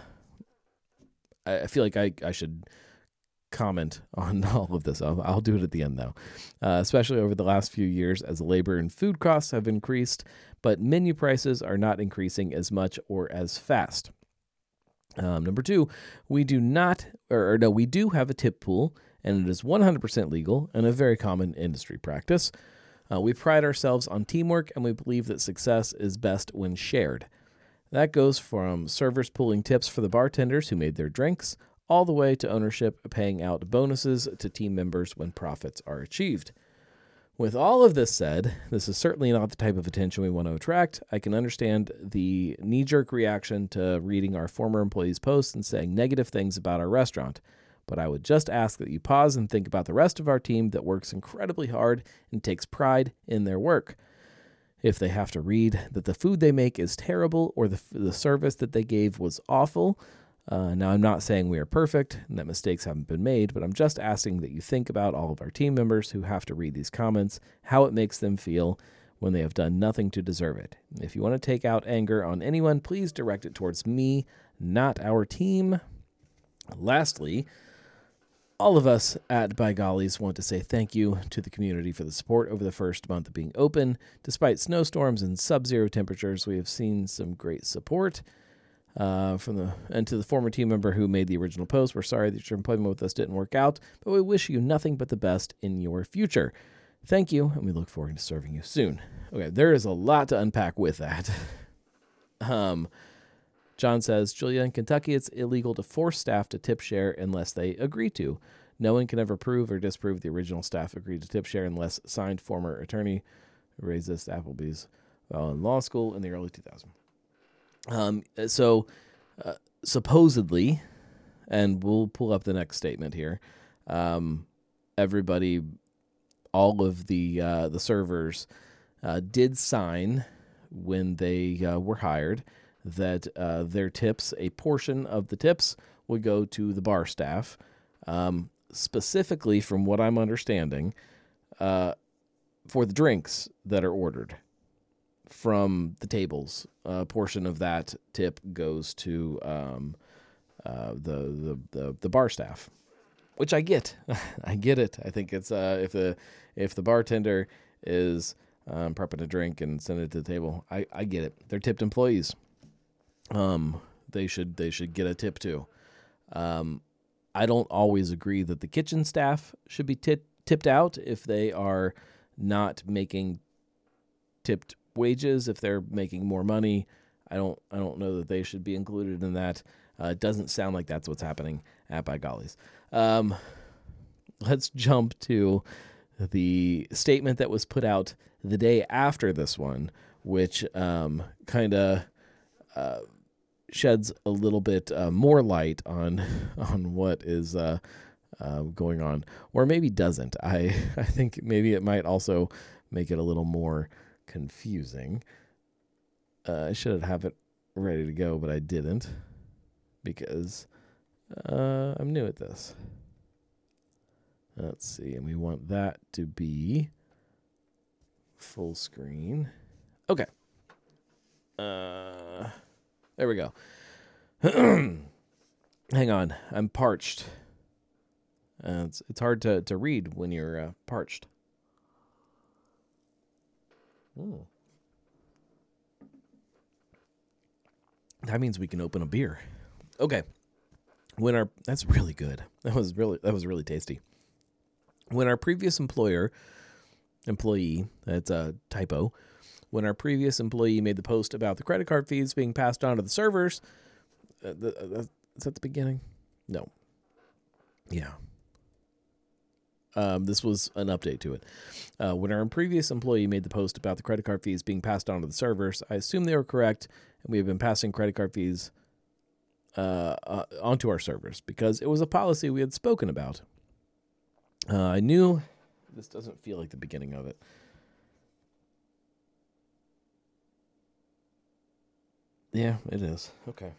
feel like I should comment on all of this. I'll do it at the end, though, especially over the last few years as labor and food costs have increased, but menu prices are not increasing as much or as fast. Number two, we do have a tip pool, and it is 100% legal and a very common industry practice. We pride ourselves on teamwork, and we believe that success is best when shared. That goes from servers pooling tips for the bartenders who made their drinks, all the way to ownership paying out bonuses to team members when profits are achieved. With all of this said, this is certainly not the type of attention we want to attract. I can understand the knee-jerk reaction to reading our former employees' posts and saying negative things about our restaurant, but I would just ask that you pause and think about the rest of our team that works incredibly hard and takes pride in their work. If they have to read that the food they make is terrible or the service that they gave was awful, now, I'm not saying we are perfect and that mistakes haven't been made, but I'm just asking that you think about all of our team members who have to read these comments, how it makes them feel when they have done nothing to deserve it. If you want to take out anger on anyone, please direct it towards me, not our team. Lastly, all of us at By Gollies want to say thank you to the community for the support over the first month of being open. Despite snowstorms and sub-zero temperatures, we have seen some great support. To the former team member who made the original post, we're sorry that your employment with us didn't work out, but we wish you nothing but the best in your future. Thank you, and we look forward to serving you soon. Okay, there is a lot to unpack with that. John says, Julia, in Kentucky, it's illegal to force staff to tip share unless they agree to. No one can ever prove or disprove the original staff agreed to tip share unless signed former attorney who raised this at Applebee's while in law school in the early 2000s. Supposedly, and we'll pull up the next statement here. Everybody, all of the servers, did sign when they were hired that their tips, a portion of the tips, would go to the bar staff. Specifically, from what I'm understanding, for the drinks that are ordered from the tables, a portion of that tip goes to the bar staff, which I get. I get it. I think it's if the bartender is prepping a drink and sending it to the table, I get it. They're tipped employees. They should get a tip too. I don't always agree that the kitchen staff should be tipped out if they are not making tipped wages. If they're making more money, I don't know that they should be included in that. It doesn't sound like that's what's happening at By Gollies. Let's jump to the statement that was put out the day after this one, which kind of sheds a little bit more light on what is going on, or maybe doesn't. I think maybe it might also make it a little more confusing. I should have it ready to go, but I didn't because I'm new at this. Let's see, and we want that to be full screen. Okay. There we go. Hang on, I'm parched. It's hard to read when you're parched. Ooh. That means we can open a beer. Okay. That's really good. That was really tasty. When our previous employee, that's a typo. When our previous employee made the post about the credit card fees being passed on to the servers, is that the beginning? No. Yeah. This was an update to it. When our previous employee made the post about the credit card fees being passed on to the servers, I assumed they were correct, and we have been passing credit card fees onto our servers because it was a policy we had spoken about. I knew this doesn't feel like the beginning of it. Yeah, it is. Okay.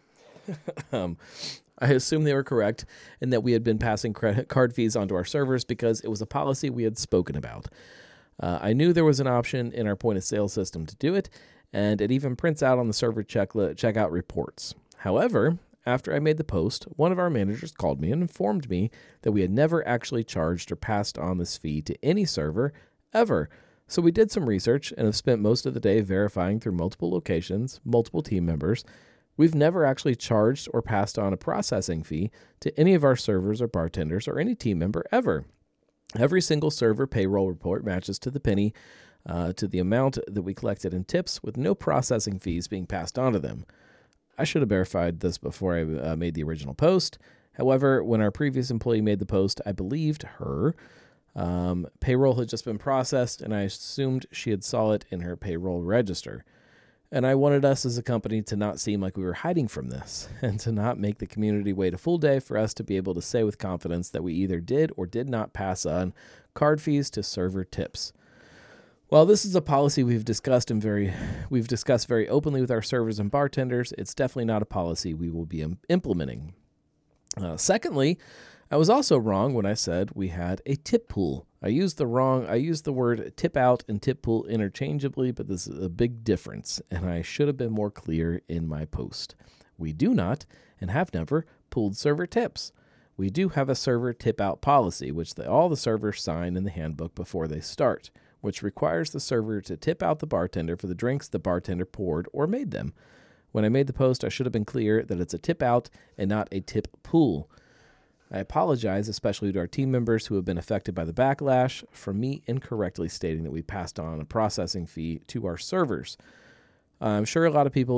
I assumed they were correct and that we had been passing credit card fees onto our servers because it was a policy we had spoken about. I knew there was an option in our point of sale system to do it, and it even prints out on the server checkout reports. However, after I made the post, one of our managers called me and informed me that we had never actually charged or passed on this fee to any server ever. So we did some research and have spent most of the day verifying through multiple locations, multiple team members. We've never actually charged or passed on a processing fee to any of our servers or bartenders or any team member ever. Every single server payroll report matches to the penny to the amount that we collected in tips with no processing fees being passed on to them. I should have verified this before I made the original post. However, when our previous employee made the post, I believed her. Payroll had just been processed, and I assumed she had saw it in her payroll register. And I wanted us as a company to not seem like we were hiding from this and to not make the community wait a full day for us to be able to say with confidence that we either did or did not pass on card fees to server tips. While this is a policy we've discussed very openly with our servers and bartenders, it's definitely not a policy we will be implementing. Secondly, I was also wrong when I said we had a tip pool. I used the word tip out and tip pool interchangeably, but this is a big difference, and I should have been more clear in my post. We do not and have never pooled server tips. We do have a server tip out policy, which all the servers sign in the handbook before they start, which requires the server to tip out the bartender for the drinks the bartender poured or made them. When I made the post, I should have been clear that it's a tip out and not a tip pool. I apologize, especially to our team members who have been affected by the backlash from me incorrectly stating that we passed on a processing fee to our servers. I'm sure a lot of people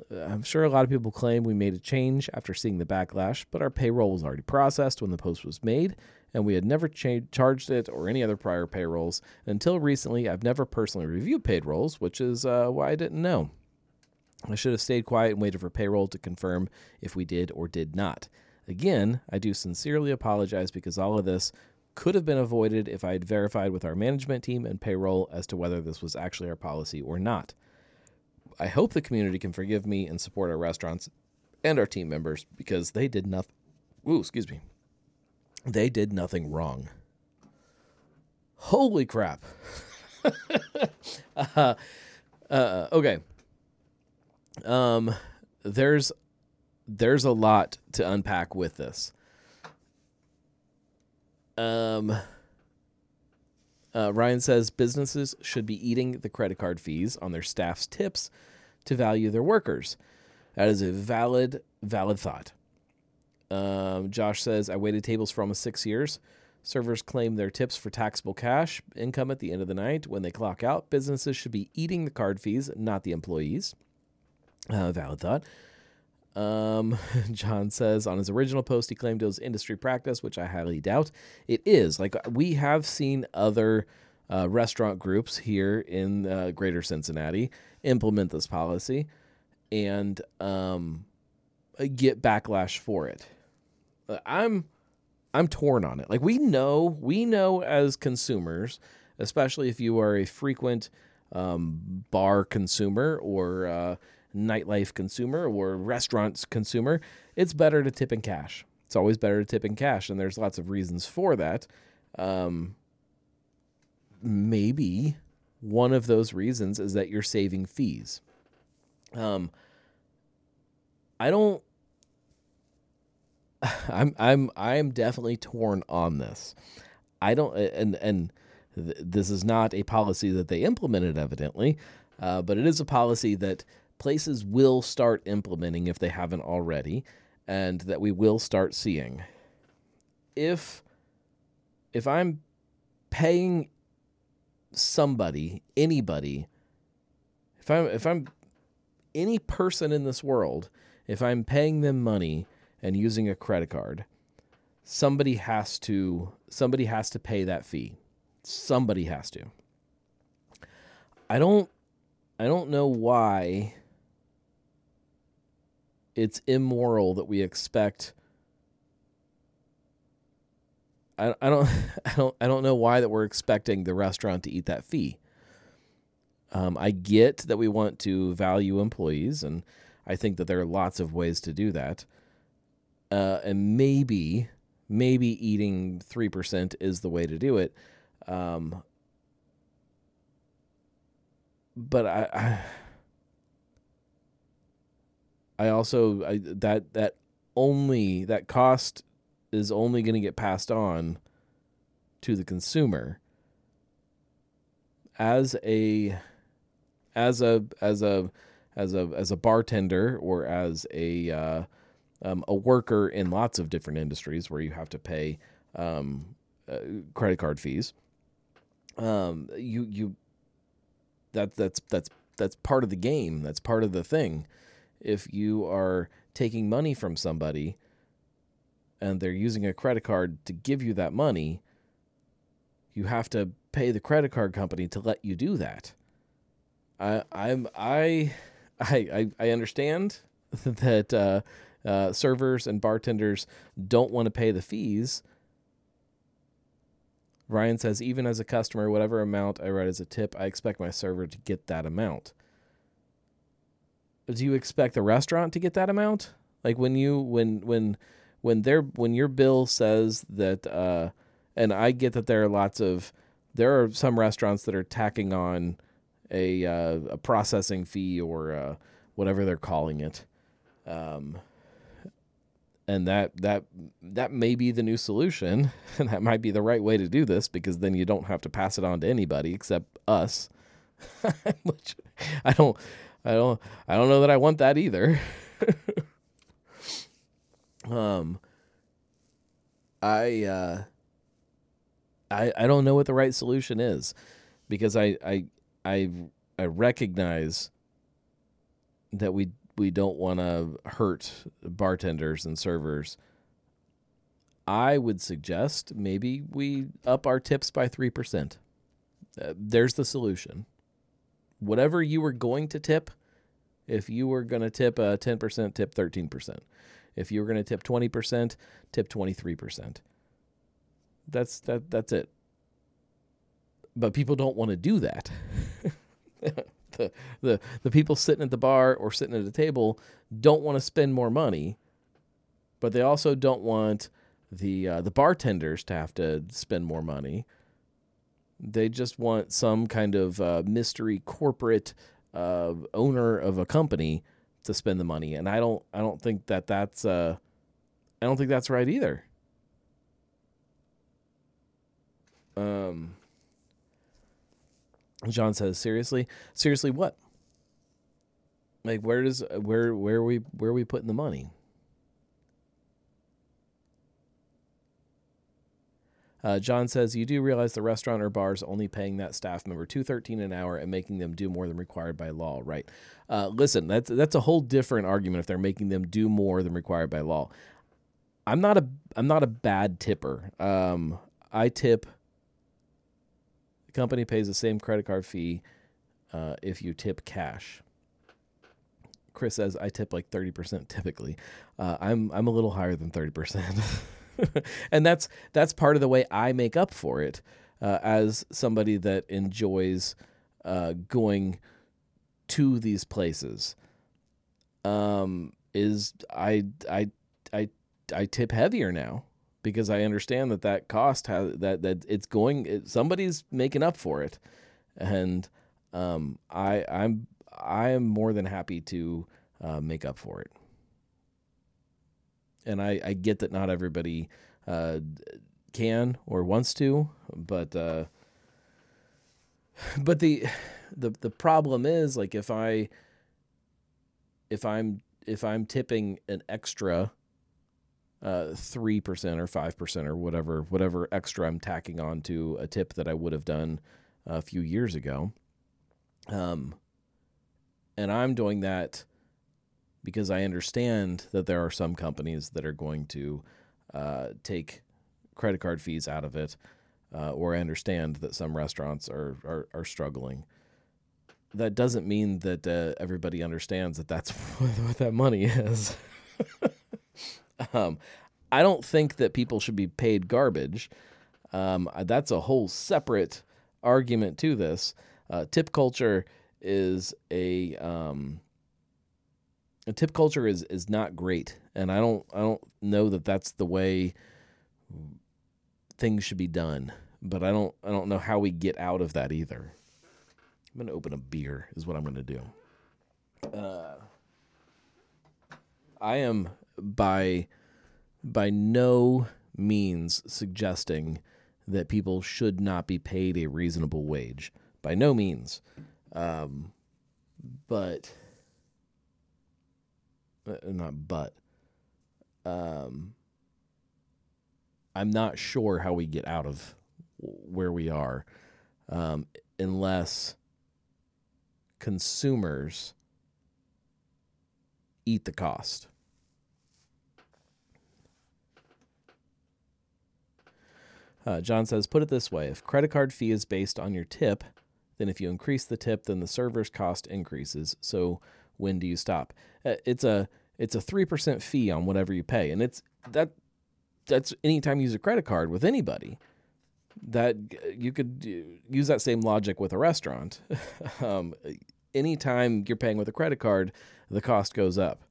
claim we made a change after seeing the backlash, but our payroll was already processed when the post was made, and we had never charged it or any other prior payrolls. Until recently, I've never personally reviewed payrolls, which is why I didn't know. I should have stayed quiet and waited for payroll to confirm if we did or did not. Again, I do sincerely apologize because all of this could have been avoided if I had verified with our management team and payroll as to whether this was actually our policy or not. I hope the community can forgive me and support our restaurants and our team members because they did nothing. They did nothing wrong. Holy crap. Okay. There's a lot to unpack with this. Ryan says businesses should be eating the credit card fees on their staff's tips to value their workers. That is a valid thought. Josh says, I waited tables for almost 6 years. Servers claim their tips for taxable cash income at the end of the night. When they clock out, businesses should be eating the card fees, not the employees. Valid thought. John says on his original post, he claimed it was industry practice, which I highly doubt. It is. Like, we have seen other restaurant groups here in greater Cincinnati implement this policy and get backlash for it. I'm torn on it. Like, we know as consumers, especially if you are a frequent bar consumer or nightlife consumer or restaurants consumer, it's better to tip in cash. It's always better to tip in cash, and there's lots of reasons for that. Maybe one of those reasons is that you're saving fees. I'm definitely torn on this. This is not a policy that they implemented, evidently, but it is a policy that places will start implementing if they haven't already, and that we will start seeing. If I'm paying somebody, anybody, if I'm any person in this world, if I'm paying them money and using a credit card, somebody has to pay that fee. Somebody has to. I don't know why it's immoral that we expect. I don't know why that we're expecting the restaurant to eat that fee. I get that we want to value employees, and I think that there are lots of ways to do that. And maybe eating 3% is the way to do it. But I also that cost is only going to get passed on to the consumer. As a bartender, or as a worker in lots of different industries where you have to pay credit card fees, that's part of the game. That's part of the thing. If you are taking money from somebody and they're using a credit card to give you that money, you have to pay the credit card company to let you do that. I understand that servers and bartenders don't want to pay the fees. Ryan says, even as a customer, whatever amount I write as a tip, I expect my server to get that amount. Do you expect the restaurant to get that amount? Like when your bill says that, and I get that there are some restaurants that are tacking on a processing fee or whatever they're calling it, and that may be the new solution, and that might be the right way to do this, because then you don't have to pass it on to anybody except us. Which I don't know that I want that either. I don't know what the right solution is, because I recognize that we don't want to hurt bartenders and servers. I would suggest maybe we up our tips by 3%. There's the solution. Whatever you were going to tip, if you were going to tip 10%, tip 13%. If you were going to tip 20%, tip 23%. That's it. But people don't want to do that. The people sitting at the bar or sitting at a table don't want to spend more money, but they also don't want the bartenders to have to spend more money. They just want some kind of mystery corporate owner of a company to spend the money, and I don't think that's right either. John says, seriously what? Like, where are we putting the money? John says, you do realize the restaurant or bar is only paying that staff member $2.13 an hour and making them do more than required by law, right? Listen, that's a whole different argument if they're making them do more than required by law. I'm not a bad tipper. I tip. The company pays the same credit card fee if you tip cash. Chris says, I tip like 30% typically. I'm a little higher than 30%. And that's part of the way I make up for it, as somebody that enjoys going to these places. Is I tip heavier now, because I understand that cost has that it's going. Somebody's making up for it, and I am more than happy to make up for it. And I get that not everybody can or wants to, but the problem is, like, if I if I'm tipping an extra 3% or 5% or whatever extra I'm tacking on to a tip that I would have done a few years ago, and I'm doing that because I understand that there are some companies that are going to take credit card fees out of it, or I understand that some restaurants are struggling. That doesn't mean that everybody understands that that's what that money is. I don't think that people should be paid garbage. That's a whole separate argument to this. Tip culture is tip culture is not great, and I don't know that that's the way things should be done. But I don't know how we get out of that either. I'm going to open a beer is what I'm going to do. I am by no means suggesting that people should not be paid a reasonable wage. By no means. But I'm not sure how we get out of where we are, unless consumers eat the cost. John says, put it this way. If credit card fee is based on your tip, then if you increase the tip, then the server's cost increases. So when do you stop? It's a 3% fee on whatever you pay. And that's anytime you use a credit card with anybody. That you could use that same logic with a restaurant. Anytime you're paying with a credit card, the cost goes up.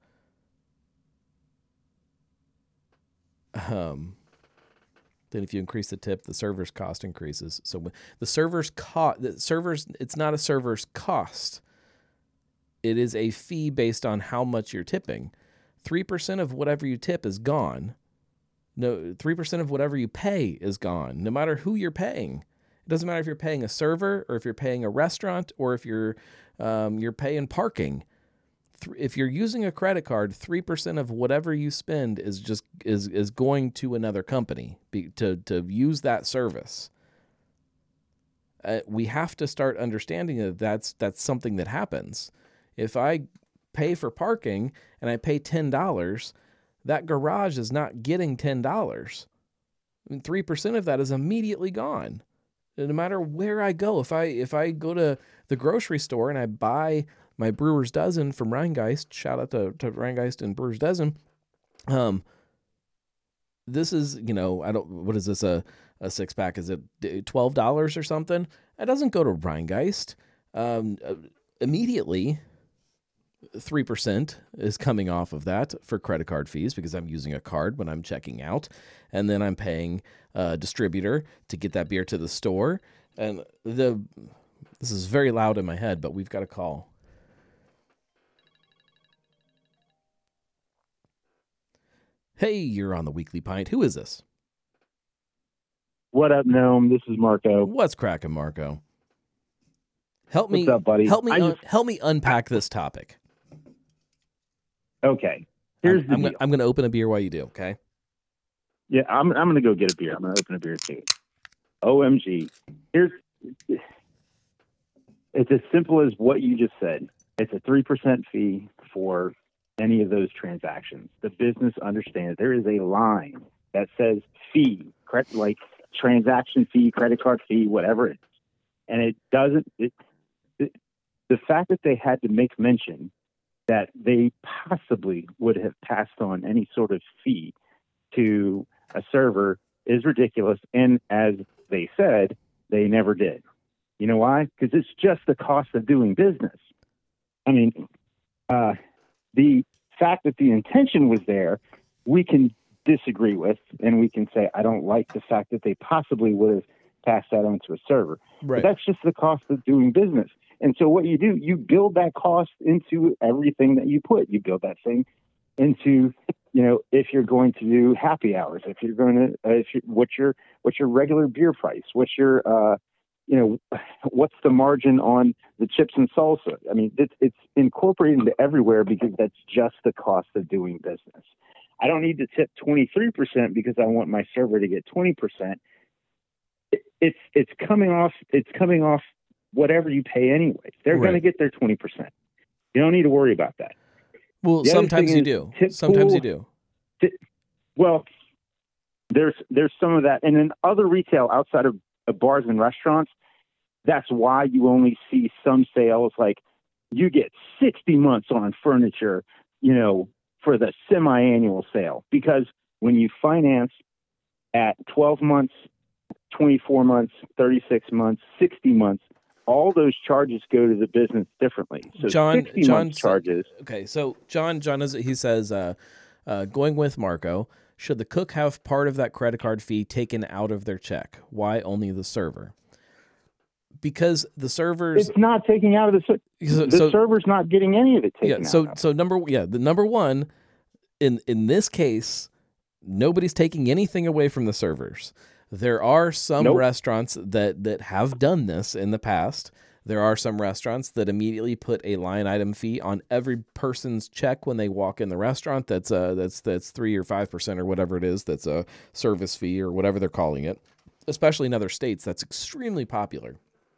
Then if you increase the tip, the server's cost increases. So the server's it's not a server's cost. It is a fee based on how much you're tipping. 3% of whatever you tip is gone. No, 3% of whatever you pay is gone, no matter who you're paying. It doesn't matter if you're paying a server or if you're paying a restaurant or if you're paying parking. If you're using a credit card, 3% of whatever you spend is going to another company to use that service. We have to start understanding that that's something that happens. If I pay for parking and I pay $10, that garage is not getting $10. 3% of that is immediately gone. No matter where I go, if I go to the grocery store and I buy my Brewer's Dozen from Rheingeist, shout out to Rheingeist and Brewer's Dozen. This is, what is this, a 6-pack? Is it $12 or something? It doesn't go to Rheingeist. Immediately, 3% is coming off of that for credit card fees because I'm using a card when I'm checking out. And then I'm paying a distributor to get that beer to the store. And this is very loud in my head, but we've got a call. Hey, you're on the Weekly Pint. Who is this? What up, Gnome? This is Marco. What's cracking, Marco? What's up, buddy? Help me unpack this topic. Okay. Here's the deal. I'm going to open a beer while you do, okay? Yeah, I'm going to go get a beer. I'm going to open a beer too. OMG. It's as simple as what you just said. It's a 3% fee for any of those transactions. The business understands there is a line that says fee, like transaction fee, credit card fee, whatever it is. And it doesn't, the fact that they had to make mention that they possibly would have passed on any sort of fee to a server is ridiculous. And as they said, they never did. You know why? Because it's just the cost of doing business. I mean, the fact that the intention was there, we can disagree with, and we can say, I don't like the fact that they possibly would have passed that on to a server. Right. But that's just the cost of doing business. And so what you do, you build that cost into everything that you put. You build that thing into, if you're going to do happy hours, if you're going to, what's your regular beer price, what's your, what's the margin on the chips and salsa? I mean, it's incorporated into everywhere because that's just the cost of doing business. I don't need to tip 23% because I want my server to get 20%. It's coming off whatever you pay anyways. They're going to get their 20%. You don't need to worry about that. Well, sometimes you do. Sometimes you do. Well, there's some of that. And in other retail outside of bars and restaurants, that's why you only see some sales. Like you get 60 months on furniture, for the semi-annual sale, because when you finance at 12 months, 24 months, 36 months, 60 months, all those charges go to the business differently. So John charges. Okay, so John he says, going with Marco, should the cook have part of that credit card fee taken out of their check? Why only the server? Because the servers, it's not taking out of the server's not getting any of it taken out. So the number one in this case, nobody's taking anything away from the servers. There are some restaurants that have done this in the past. There are some restaurants that immediately put a line item fee on every person's check when they walk in the restaurant. That's 3 or 5% or whatever it is. That's a service fee or whatever they're calling it. Especially in other states, that's extremely popular.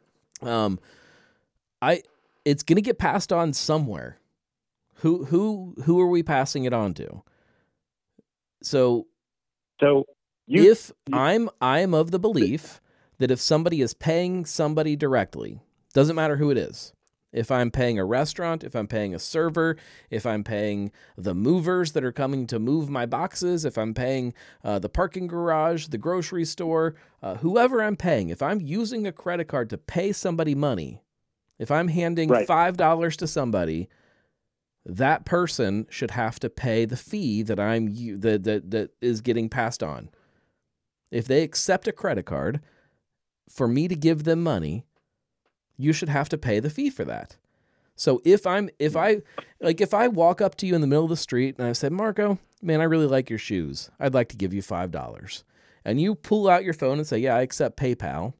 It's going to get passed on somewhere. Who are we passing it on to? I'm of the belief that if somebody is paying somebody directly, doesn't matter who it is. If I'm paying a restaurant, if I'm paying a server, if I'm paying the movers that are coming to move my boxes, if I'm paying the parking garage, the grocery store, whoever I'm paying, if I'm using a credit card to pay somebody money, if I'm handing $5 to somebody, that person should have to pay the fee that is getting passed on. If they accept a credit card, for me to give them money, you should have to pay the fee for that. So if I walk up to you in the middle of the street and I said, Marco, man, I really like your shoes. I'd like to give you $5. And you pull out your phone and say, yeah, I accept PayPal.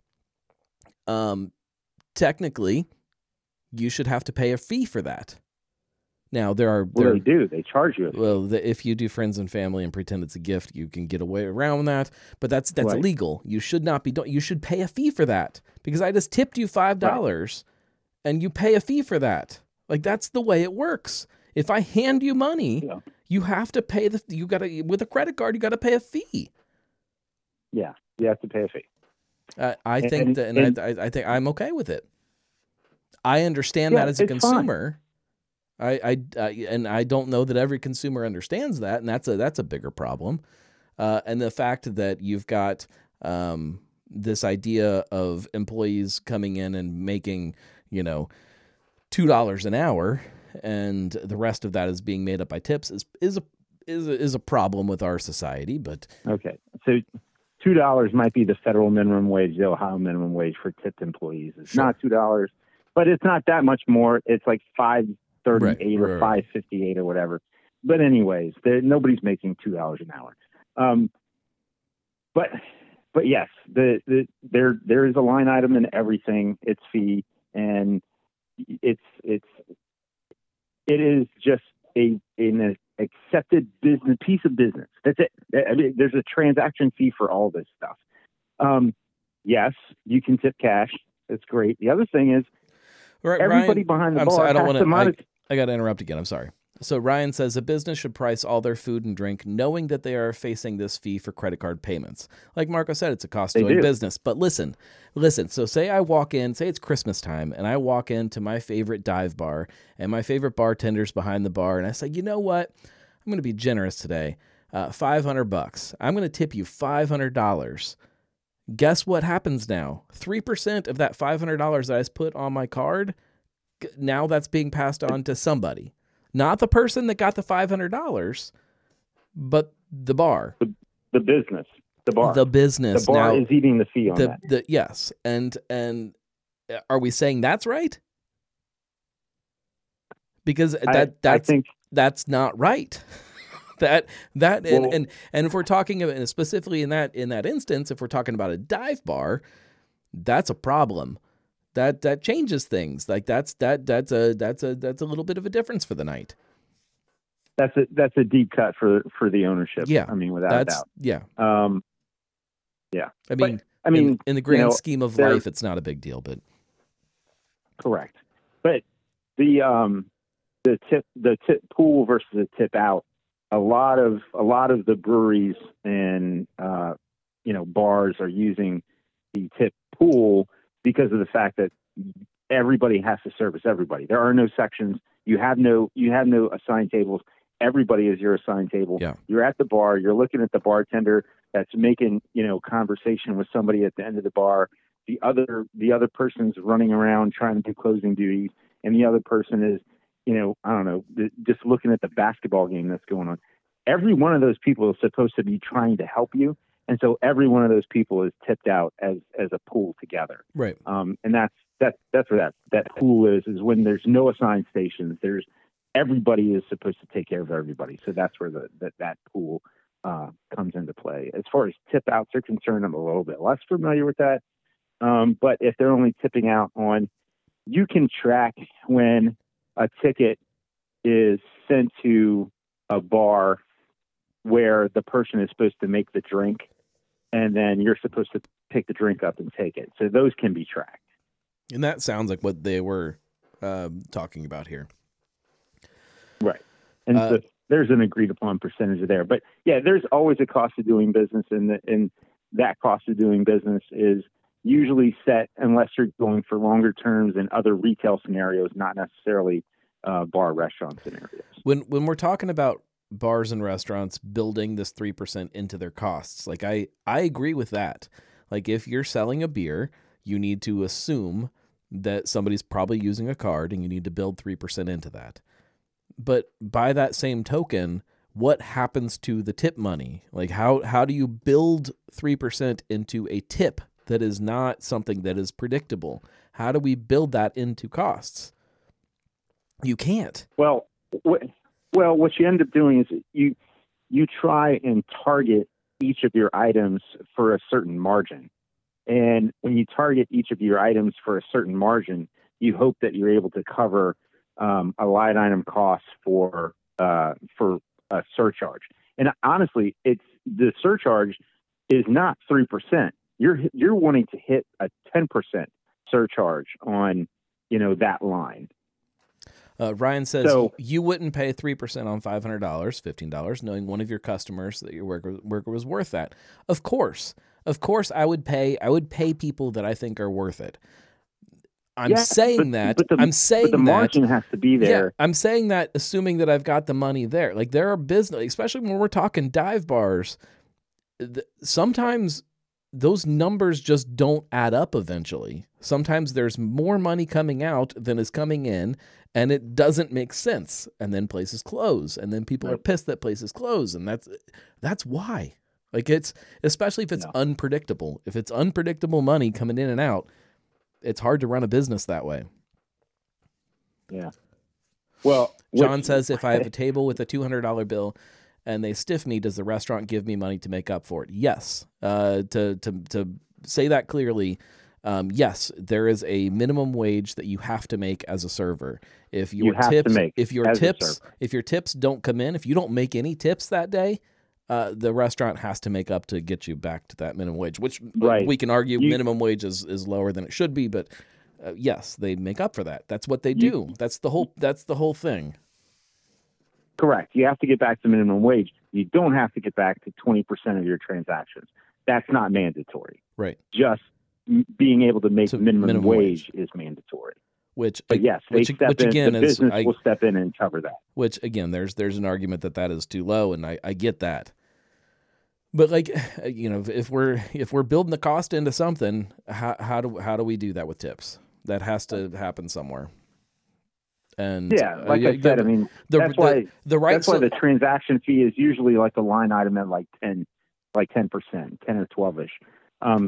Technically, you should have to pay a fee for that. Now they do. They charge you. Well, if you do friends and family and pretend it's a gift, you can get away around that. But that's illegal. You should not be. You should pay a fee for that because I just tipped you $5, and you pay a fee for that. Like that's the way it works. If I hand you money, you have to pay with a credit card. You got to pay a fee. Yeah, you have to pay a fee. I think I'm okay with it. I understand that as a consumer. Fine. I don't know that every consumer understands that, and that's a bigger problem. And the fact that you've got this idea of employees coming in and making $2 an hour, and the rest of that is being made up by tips is a problem with our society. But okay, so $2 might be the federal minimum wage, the Ohio minimum wage for tipped employees. It's not $2, but it's not that much more. It's like $5.38 or $5.58 or whatever. But anyways, nobody's making $2 an hour. But yes, there is a line item in everything. It's fee, and it is just an accepted business piece of business. That's it. I mean, there's a transaction fee for all this stuff. Yes, you can tip cash. That's great. The other thing is, everybody behind the bar I got to interrupt again. I'm sorry. So Ryan says a business should price all their food and drink knowing that they are facing this fee for credit card payments. Like Marco said, it's a cost of doing business. But listen. So say I walk in, say it's Christmas time, and I walk into my favorite dive bar, and my favorite bartender's behind the bar, and I say, you know what? I'm going to be generous today. $500. I'm going to tip you $500. Guess what happens now? 3% of that $500 that I put on my card, now that's being passed on to somebody. Not the person that got the $500, but the bar. The business. The bar. The business. The bar now, is eating the fee on that. Yes. And are we saying that's right? Because I think that's not right. And if we're talking about, specifically in that instance, if we're talking about a dive bar, that's a problem. That changes things. Like that's a little bit of a difference for the night. That's a deep cut for the ownership. Yeah, I mean, without a doubt. Yeah. Yeah. I mean, in the grand scheme of life, it's not a big deal, but correct. But the tip pool versus the tip out. A lot of the breweries and bars are using the tip pool because of the fact that everybody has to service everybody. There are no sections. You have no assigned tables. Everybody is your assigned table. Yeah. You're at the bar. You're looking at the bartender that's making conversation with somebody at the end of the bar. The other person's running around trying to do closing duties, and the other person is I don't know, just looking at the basketball game that's going on. Every one of those people is supposed to be trying to help you. And so every one of those people is tipped out as a pool together. Right. And that's where that pool is when there's no assigned stations. Everybody is supposed to take care of everybody. So that's where that pool comes into play. As far as tip outs are concerned, I'm a little bit less familiar with that. But if they're only tipping out you can track when a ticket is sent to a bar where the person is supposed to make the drink, and then you're supposed to pick the drink up and take it. So those can be tracked. And that sounds like what they were talking about here. Right. And so there's an agreed upon percentage there. But yeah, there's always a cost of doing business, and that cost of doing business is usually set unless you're going for longer terms in other retail scenarios, not necessarily bar restaurant scenarios. When we're talking about bars and restaurants building this 3% into their costs, like I agree with that. Like if you're selling a beer, you need to assume that somebody's probably using a card, and you need to build 3% into that. But by that same token, what happens to the tip money? Like how do you build 3% into a tip that is not something that is predictable? How do we build that into costs? You can't. Well, what you end up doing is you try and target each of your items for a certain margin. And when you target each of your items for a certain margin, you hope that you're able to cover a line item cost for a surcharge. And honestly, the surcharge is not 3%. You're wanting to hit a 10% surcharge on that line. Ryan says you wouldn't pay 3% on $500, $15, knowing one of your customers that your worker was worth that. Of course, I would pay people that I think are worth it. I'm saying that the margin has to be there. Yeah, I'm saying that assuming that I've got the money there. Like there are business, especially when we're talking dive bars, sometimes those numbers just don't add up eventually. Sometimes there's more money coming out than is coming in, and it doesn't make sense. And then places close, and then people are pissed that places close, and that's why. Like it's, especially if it's unpredictable. If it's unpredictable money coming in and out, it's hard to run a business that way. Yeah. Well, John says if I have a table with a $200 bill and they stiff me, does the restaurant give me money to make up for it? Yes. To say that clearly, yes, there is a minimum wage that you have to make as a server. If your tips don't come in, if you don't make any tips that day, the restaurant has to make up to get you back to that minimum wage, which we can argue minimum wage is lower than it should be, but yes, they make up for that. That's what they do. That's the whole thing. Correct. You have to get back to minimum wage. You don't have to get back to 20% of your transactions. That's not mandatory. Right. Just being able to make minimum wage is mandatory. But yes, the business will step in and cover that. Which again, there's an argument that is too low, and I get that. But like, if we're building the cost into something, how do we do that with tips? That has to happen somewhere. And like I said, I mean, that's why the transaction fee is usually like a line item at like 10%, 10 or 12ish.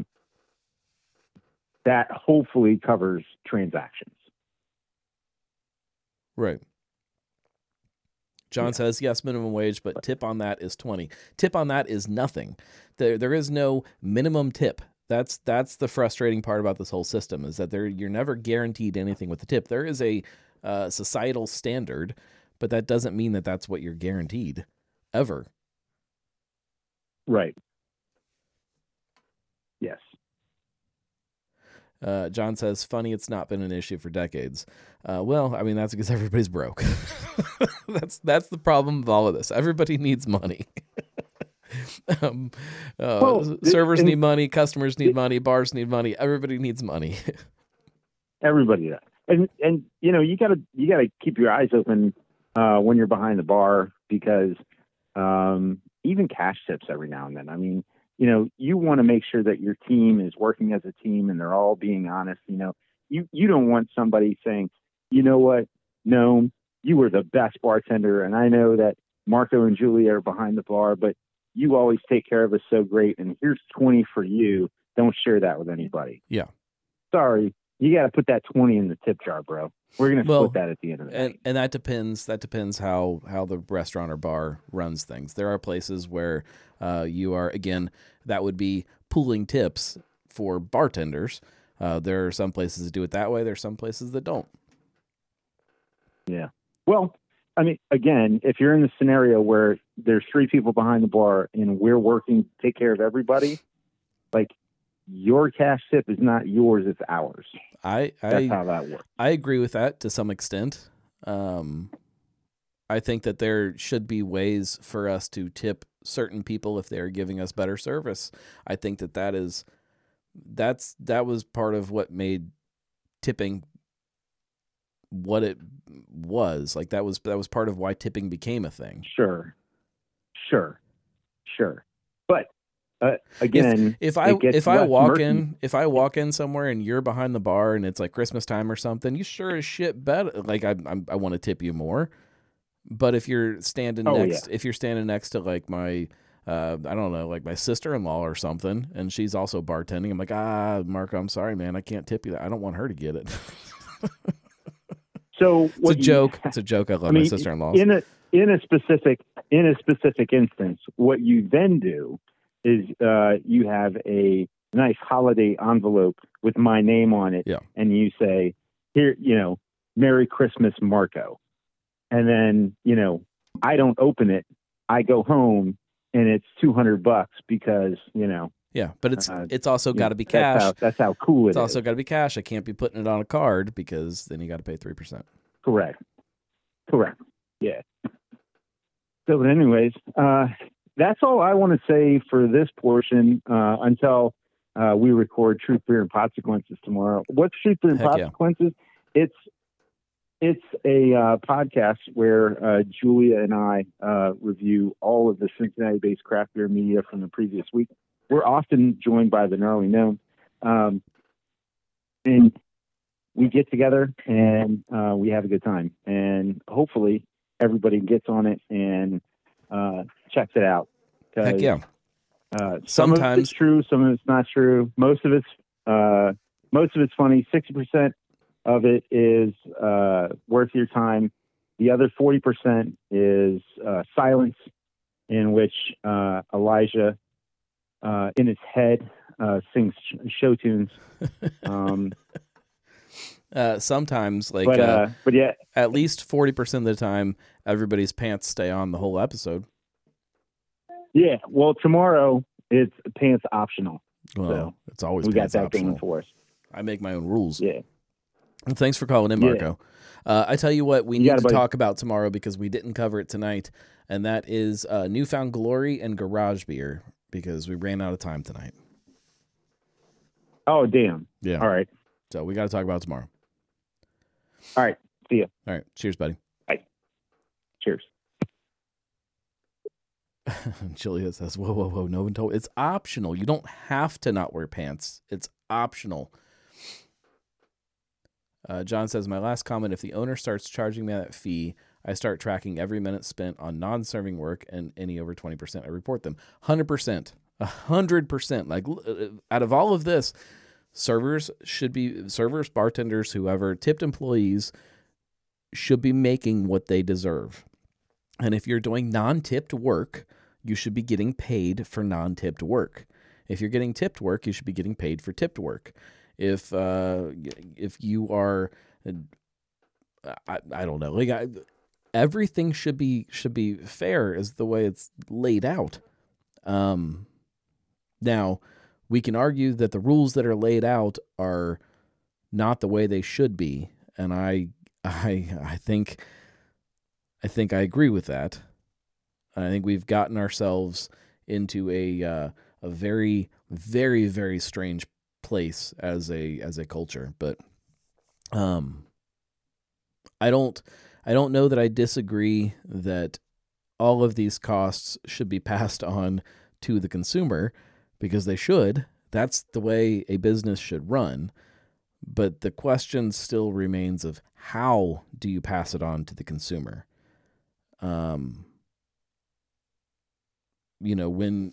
That hopefully covers transactions. Right. John says, yes, minimum wage, but tip on that is 20. Tip on that is nothing. There is no minimum tip That's the frustrating part about this whole system, is that you're never guaranteed anything with the tip. There is a societal standard, but that doesn't mean that that's what you're guaranteed ever. Right. Yes. John says, funny, it's not been an issue for decades. Well, I mean, that's because everybody's broke. That's the problem with all of this. Everybody needs money. Servers need money, customers need money, bars need money. Everybody needs money. Everybody does. And you know, you gotta keep your eyes open when you're behind the bar, because even cash tips every now and then. I mean, you know, you want to make sure that your team is working as a team and they're all being honest. You know, you don't want somebody saying, you know what, no, you were the best bartender, and I know that Marco and Julia are behind the bar, but you always take care of us so great, and here's 20 for you. Don't share that with anybody. Yeah. Sorry, you got to put that 20 in the tip jar, bro. We're going to split that at the end of the night. And that depends how the restaurant or bar runs things. There are places where you are, again, that would be pooling tips for bartenders. There are some places that do it that way. There are some places that don't. Yeah. Well, I mean, again, if you're in the scenario where there's 3 people behind the bar and we're working to take care of everybody, like, your cash tip is not yours, it's ours. That's how that works. I agree with that to some extent. I think that there should be ways for us to tip certain people if they're giving us better service. I think that was part of what made tipping what it was. Like, that was part of why tipping became a thing. Sure. But again, if I walk in somewhere and you're behind the bar and it's like Christmas time or something, you sure as shit bet like I want to tip you more. But if you're standing next to like my I don't know, like my sister-in-law or something, and she's also bartending, I'm like, Marco, I'm sorry, man, I can't tip you that. I don't want her to get it. So it's a joke. It's a joke. I love my sister-in-law. In a specific instance, what you then do is you have a nice holiday envelope with my name on it, and you say, here, you know, Merry Christmas, Marco. And then, you know, I don't open it. I go home and it's $200 because, you know. Yeah, but it's also got to be cash. That's how cool it is. It's also got to be cash. I can't be putting it on a card because then you got to pay 3%. Correct. Yeah. So, but anyways, that's all I want to say for this portion until we record Truth, Beer, and Consequences tomorrow. What's Truth, Beer, and Consequences? Yeah. It's a podcast where Julia and I review all of the Cincinnati-based craft beer media from the previous week. We're often joined by the Gnarly Gnome. And we get together and we have a good time. And hopefully everybody gets on it and checks it out. Heck yeah. Some of it's true, some of it's not true. Most of it's funny. 60% of it is worth your time. The other 40% is silence, in which Elijah, in his head, sings show tunes. Sometimes, like, but yeah, at least 40% of the time, everybody's pants stay on the whole episode. Yeah, well, tomorrow it's pants optional. Well, so it's always we pants got that optional. going for us. I make my own rules. Yeah. Well, thanks for calling in, Marco. Yeah. I tell you what, we need to talk about tomorrow because we didn't cover it tonight, and that is Newfound Glory and Garage Beer, because we ran out of time tonight. Oh, damn. Yeah. All right. So we got to talk about it tomorrow. All right. See ya. All right. Cheers, buddy. Bye. Cheers. Julia says, whoa. No one told. It's optional. You don't have to not wear pants. It's optional. John says, my last comment, if the owner starts charging me that fee, I start tracking every minute spent on non-serving work, and any over 20%, I report them. 100%. 100%. Like, out of all of this, servers, bartenders, whoever, tipped employees should be making what they deserve. And if you're doing non-tipped work, you should be getting paid for non-tipped work. If you're getting tipped work, you should be getting paid for tipped work. If you are, I don't know, like everything should be fair is the way it's laid out. Now, we can argue that the rules that are laid out are not the way they should be, and I think I agree with that. I think we've gotten ourselves into a very, very, very strange place as a culture. But I don't know that I disagree that all of these costs should be passed on to the consumer, because they should. That's the way a business should run. But the question still remains of how do you pass it on to the consumer? When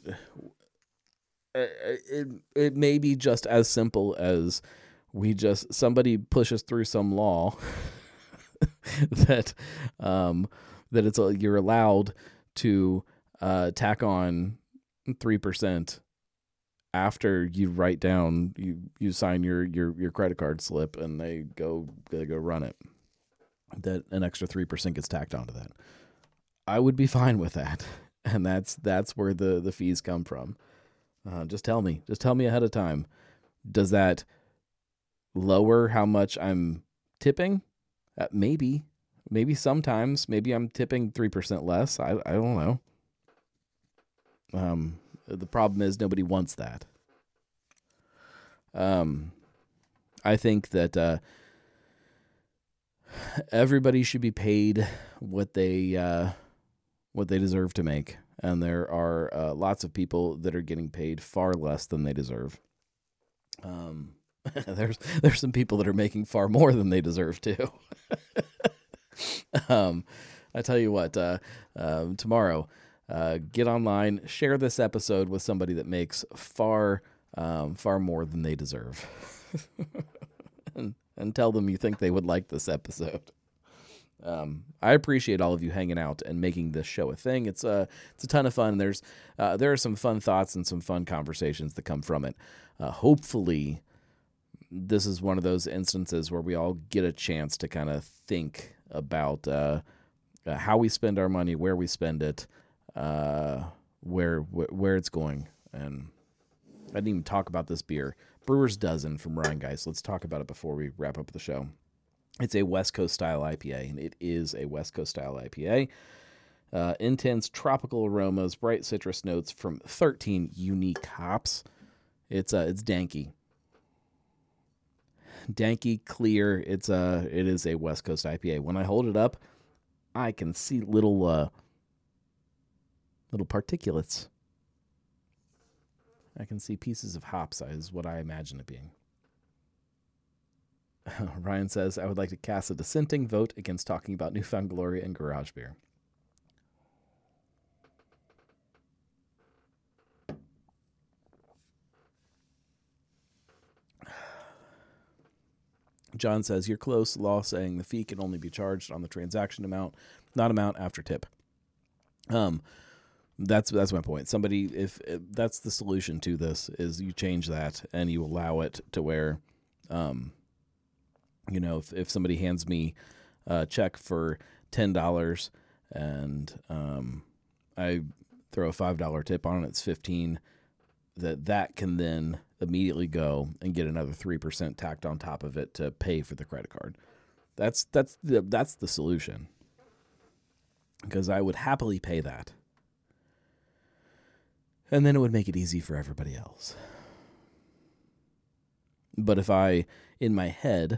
it may be just as simple as somebody pushes through some law that you're allowed to tack on 3% after you write down, you sign your credit card slip, and they go run it. That an extra 3% gets tacked onto that. I would be fine with that, and that's where the fees come from. Just tell me ahead of time. Does that lower how much I'm tipping? Maybe sometimes. Maybe I'm tipping 3% less. I don't know. The problem is nobody wants that. I think that everybody should be paid what they deserve to make, and there are lots of people that are getting paid far less than they deserve. There's some people that are making far more than they deserve too. I tell you what, tomorrow, get online, share this episode with somebody that makes far more than they deserve, and tell them you think they would like this episode. I appreciate all of you hanging out and making this show a thing. It's a ton of fun. There are some fun thoughts and some fun conversations that come from it. Hopefully, this is one of those instances where we all get a chance to kind of think about how we spend our money, where we spend it, where it's going. And I didn't even talk about this beer, Brewer's Dozen from Rhinegeist. Let's talk about it before we wrap up the show. It's a West Coast style IPA, and it is a West Coast style IPA. Intense tropical aromas, bright citrus notes from 13 unique hops. It's danky, clear. It is a West Coast IPA. When I hold it up, I can see little particulates. I can see pieces of hops, is what I imagine it being. Ryan says, I would like to cast a dissenting vote against talking about Newfound Glory and garage beer. John says, you're close. Law saying the fee can only be charged on the transaction amount, not amount after tip. That's my point. Somebody, if that's the solution to this, is you change that and you allow it to where, if somebody hands me a check for $10 and I throw a $5 tip on it, it's $15. That can then immediately go and get another 3% tacked on top of it to pay for the credit card. That's the solution, because I would happily pay that. And then it would make it easy for everybody else. But if I, in my head,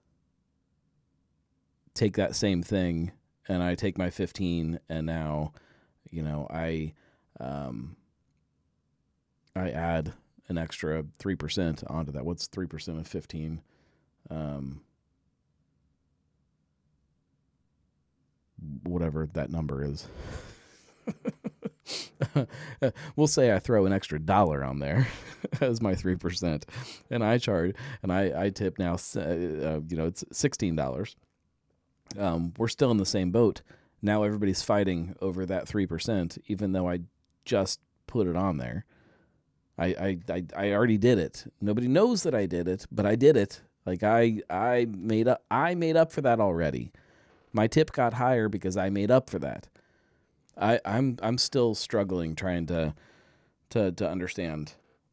take that same thing and I take my 15 and now, I add an extra 3% onto that. What's 3% of 15? Whatever that number is. We'll say I throw an extra $1 on there as my 3%, and I charge, and I tip now. It's $16. We're still in the same boat. Now everybody's fighting over that 3%, even though I just put it on there. I already did it. Nobody knows that I did it, but I did it. Like I made up for that already. My tip got higher because I made up for that. I'm still struggling trying to understand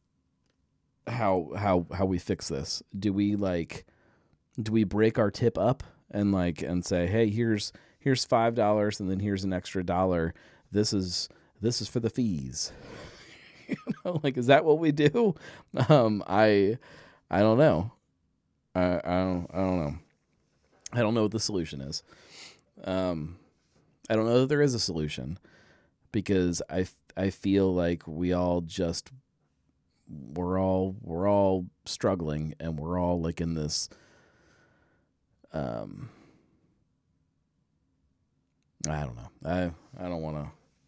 how we fix this. Do we break our tip up and say, hey, here's $5 and then here's an extra $1. This is for the fees. Is that what we do? I don't know. I don't know. I don't know what the solution is. I don't know that there is a solution, because I feel like we're all struggling, and we're all in this I don't know. I don't want to.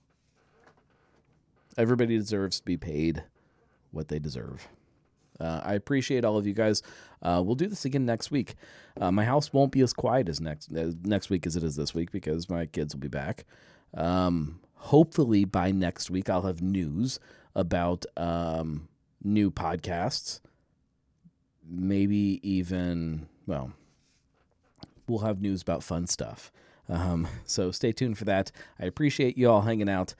Everybody deserves to be paid what they deserve. I appreciate all of you guys. We'll do this again next week. My house won't be as quiet as next week as it is this week, because my kids will be back. Hopefully by next week I'll have news about new podcasts. Maybe even, we'll have news about fun stuff. So stay tuned for that. I appreciate you all hanging out.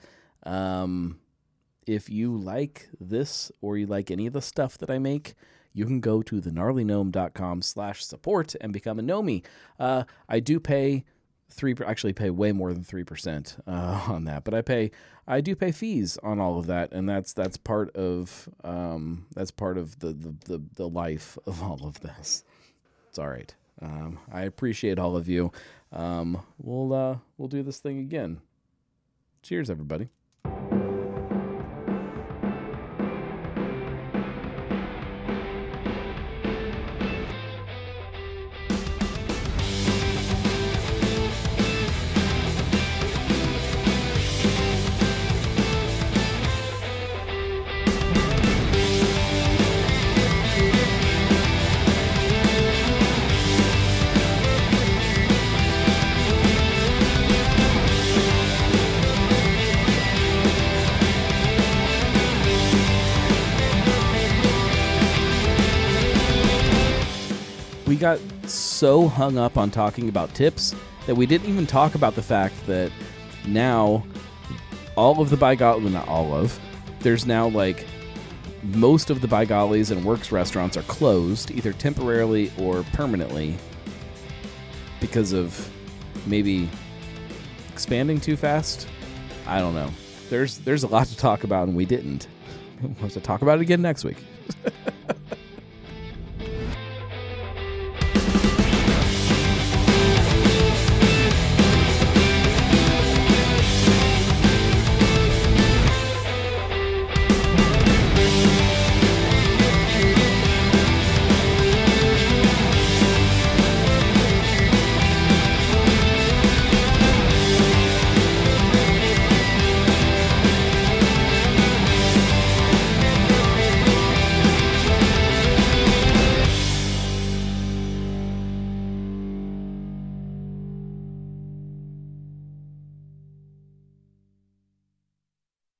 If you like this, or you like any of the stuff that I make, you can go to thegnarlygnome.com/support and become a Gnomie. I do pay actually pay way more than 3% on that, but I do pay fees on all of that, and that's part of the life of all of this. It's all right. I appreciate all of you. We'll do this thing again. Cheers, everybody. We got so hung up on talking about tips that we didn't even talk about the fact that now all of the By Golly, not all of, there's now most of the By Gollies and Works restaurants are closed, either temporarily or permanently, because of maybe expanding too fast. I don't know. There's a lot to talk about, and we didn't. We'll have to talk about it again next week.